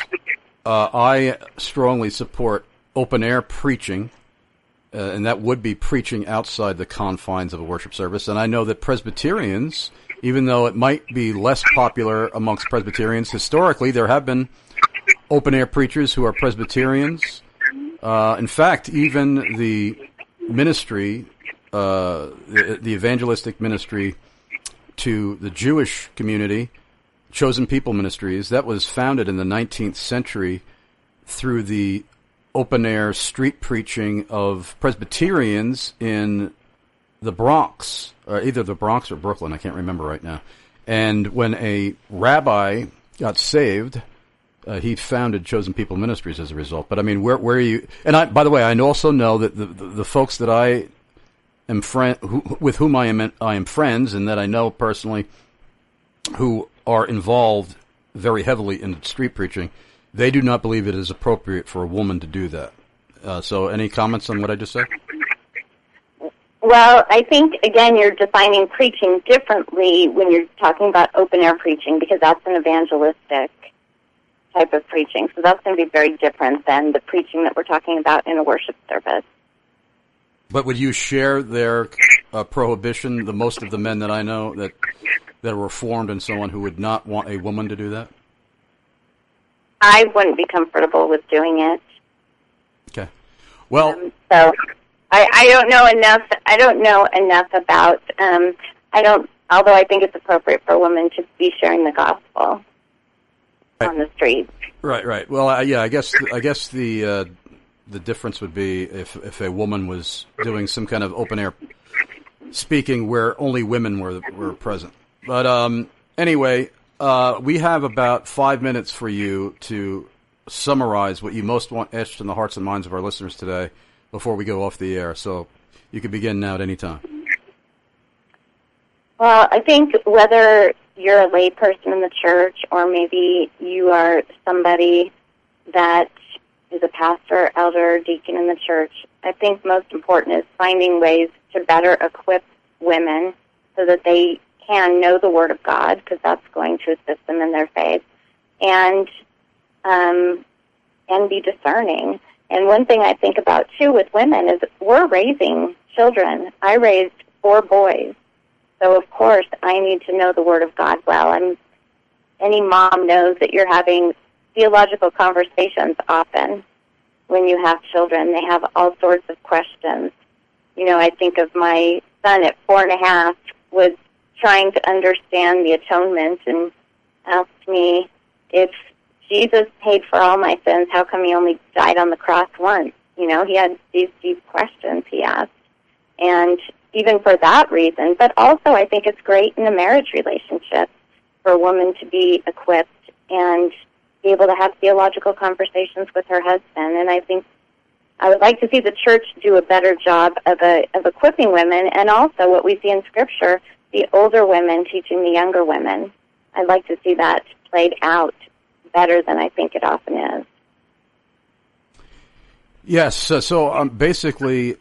I strongly support open-air preaching, and that would be preaching outside the confines of a worship service. And I know that Presbyterians, even though it might be less popular amongst Presbyterians, historically there have been open-air preachers who are Presbyterians. In fact, even the ministry, the evangelistic ministry to the Jewish community, Chosen People Ministries, that was founded in the 19th century through the open-air street preaching of Presbyterians in the Bronx, either the Bronx or Brooklyn, I can't remember right now. And when a rabbi got saved, he founded Chosen People Ministries as a result. But I mean, where are you? And by the way, I also know that the folks that I am with whom I am friends, and that I know personally, who are involved very heavily in street preaching, they do not believe it is appropriate for a woman to do that. So any comments on what I just said?
Well, I think, again, you're defining preaching differently when you're talking about open-air preaching, because that's an evangelistic type of preaching. So that's going to be very different than the preaching that we're talking about in a worship service.
But would you share their prohibition, the most of the men that I know that are reformed and so on, who would not want a woman to do that?
I wouldn't be comfortable with doing it.
Okay. Well,
so I don't know enough. I don't know enough about. Although I think it's appropriate for a woman to be sharing the gospel on the streets.
Right. Well, yeah. I guess the difference would be if a woman was doing some kind of open air speaking where only women were present. But anyway, we have about 5 minutes for you to summarize what you most want etched in the hearts and minds of our listeners today before we go off the air. So you can begin now at any time.
Well, I think whether you're a lay person in the church or maybe you are somebody that is a pastor, elder, deacon in the church, I think most important is finding ways to better equip women so that they can know the Word of God, because that's going to assist them in their faith, and be discerning. And one thing I think about, too, with women is we're raising children. I raised 4 boys, so of course I need to know the Word of God well. Any mom knows that you're having theological conversations often when you have children. They have all sorts of questions. You know, I think of my son at 4.5 was trying to understand the atonement and asked me if Jesus paid for all my sins, how come he only died on the cross once? You know, he had these deep questions he asked. And even for that reason, but also I think it's great in a marriage relationship for a woman to be equipped and be able to have theological conversations with her husband. And I think I would like to see the church do a better job of equipping women, and also what we see in Scripture, the older women teaching the younger women. I'd like to see that played out better than I think it often is.
Yes, so basically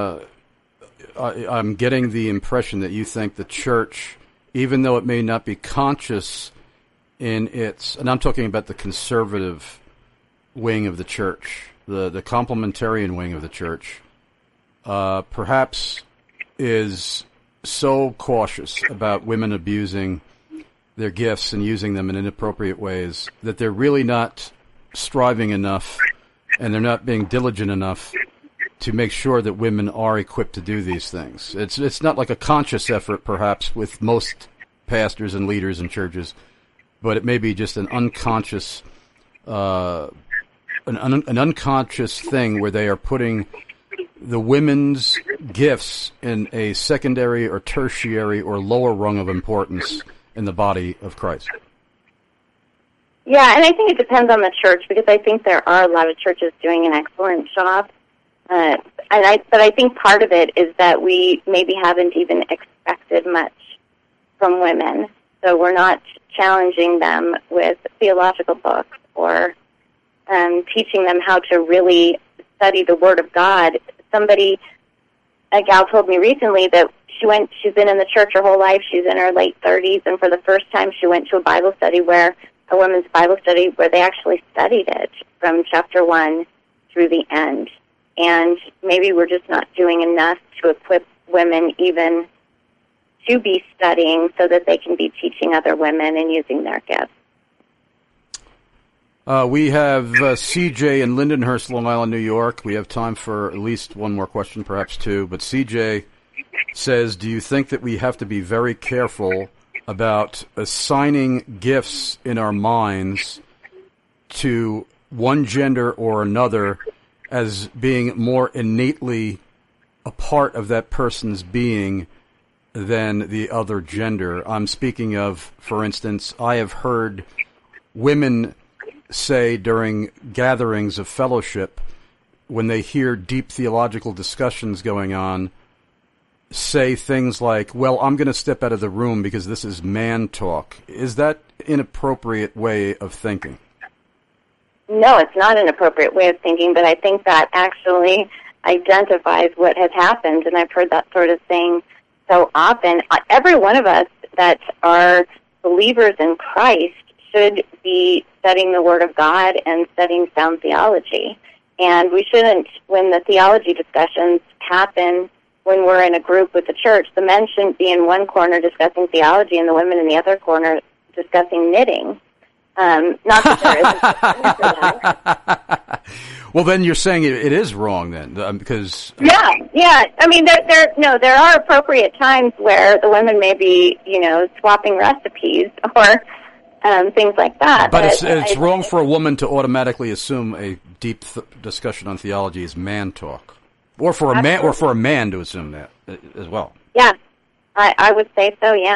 I'm getting the impression that you think the church, even though it may not be conscious in its, and I'm talking about the conservative wing of the church, the complementarian wing of the church, perhaps is so cautious about women abusing their gifts and using them in inappropriate ways that they're really not striving enough and they're not being diligent enough to make sure that women are equipped to do these things. It's not like a conscious effort, perhaps, with most pastors and leaders in churches, but it may be just an unconscious an unconscious thing where they are putting the women's gifts in a secondary or tertiary or lower rung of importance in the body of Christ.
Yeah, and I think it depends on the church, because I think there are a lot of churches doing an excellent job. But I think part of it is that we maybe haven't even expected much from women. So we're not challenging them with theological books or teaching them how to really study the Word of God. A gal told me recently that she's been in the church her whole life. She's in her late 30s, and for the first time she went to a women's Bible study where they actually studied it from chapter 1 through the end. And maybe we're just not doing enough to equip women even to be studying so that they can be teaching other women and using their gifts.
We have CJ in Lindenhurst, Long Island, New York. We have time for at least one more question, perhaps two. But CJ says, do you think that we have to be very careful about assigning gifts in our minds to one gender or another as being more innately a part of that person's being than the other gender? I'm speaking of, for instance, I have heard women say during gatherings of fellowship, when they hear deep theological discussions going on, say things like, well, I'm going to step out of the room because this is man talk. Is that an inappropriate way of thinking?
No, it's not an appropriate way of thinking, but I think that actually identifies what has happened, and I've heard that sort of thing so often. Every one of us that are believers in Christ should be studying the Word of God and studying sound theology. And we shouldn't, when the theology discussions happen when we're in a group with the church, the men shouldn't be in one corner discussing theology and the women in the other corner discussing knitting. Not that there isn't.
Well, then you're saying it is wrong then, because...
Yeah. I mean, there are appropriate times where the women may be, swapping recipes or things like that.
But it's wrong for a woman to automatically assume a deep discussion on theology is man talk, or for a man to assume that as well.
Yeah, I would say so. Yeah.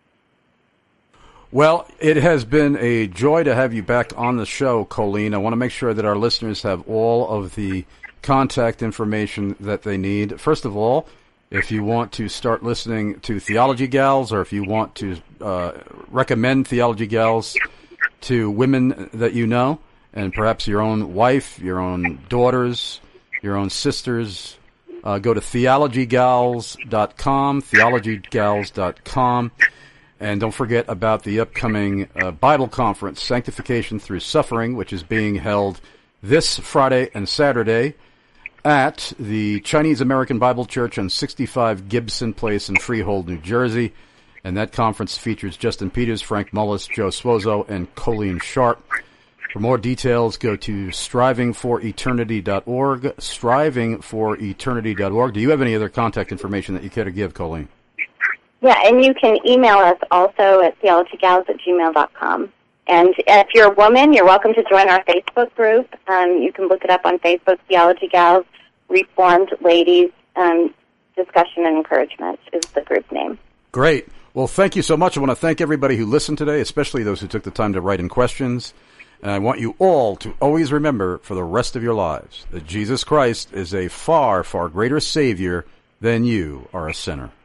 Well, it has been a joy to have you back on the show, Colleen. I want to make sure that our listeners have all of the contact information that they need. First of all, if you want to start listening to Theology Gals, or if you want to recommend Theology Gals to women that you know, and perhaps your own wife, your own daughters, your own sisters, go to theologygals.com, theologygals.com. And don't forget about the upcoming Bible Conference, Sanctification Through Suffering, which is being held this Friday and Saturday at the Chinese American Bible Church on 65 Gibson Place in Freehold, New Jersey. And that conference features Justin Peters, Frank Mullis, Joe Suozo, and Colleen Sharp. For more details, go to strivingforeternity.org, strivingforeternity.org. Do you have any other contact information that you care to give, Colleen?
Yeah, and you can email us also at theologygals@gmail.com. And if you're a woman, you're welcome to join our Facebook group. You can look it up on Facebook, Theology Gals, Reformed Ladies, Discussion and Encouragement is the group name.
Great. Well, thank you so much. I want to thank everybody who listened today, especially those who took the time to write in questions. And I want you all to always remember for the rest of your lives that Jesus Christ is a far, far greater Savior than you are a sinner.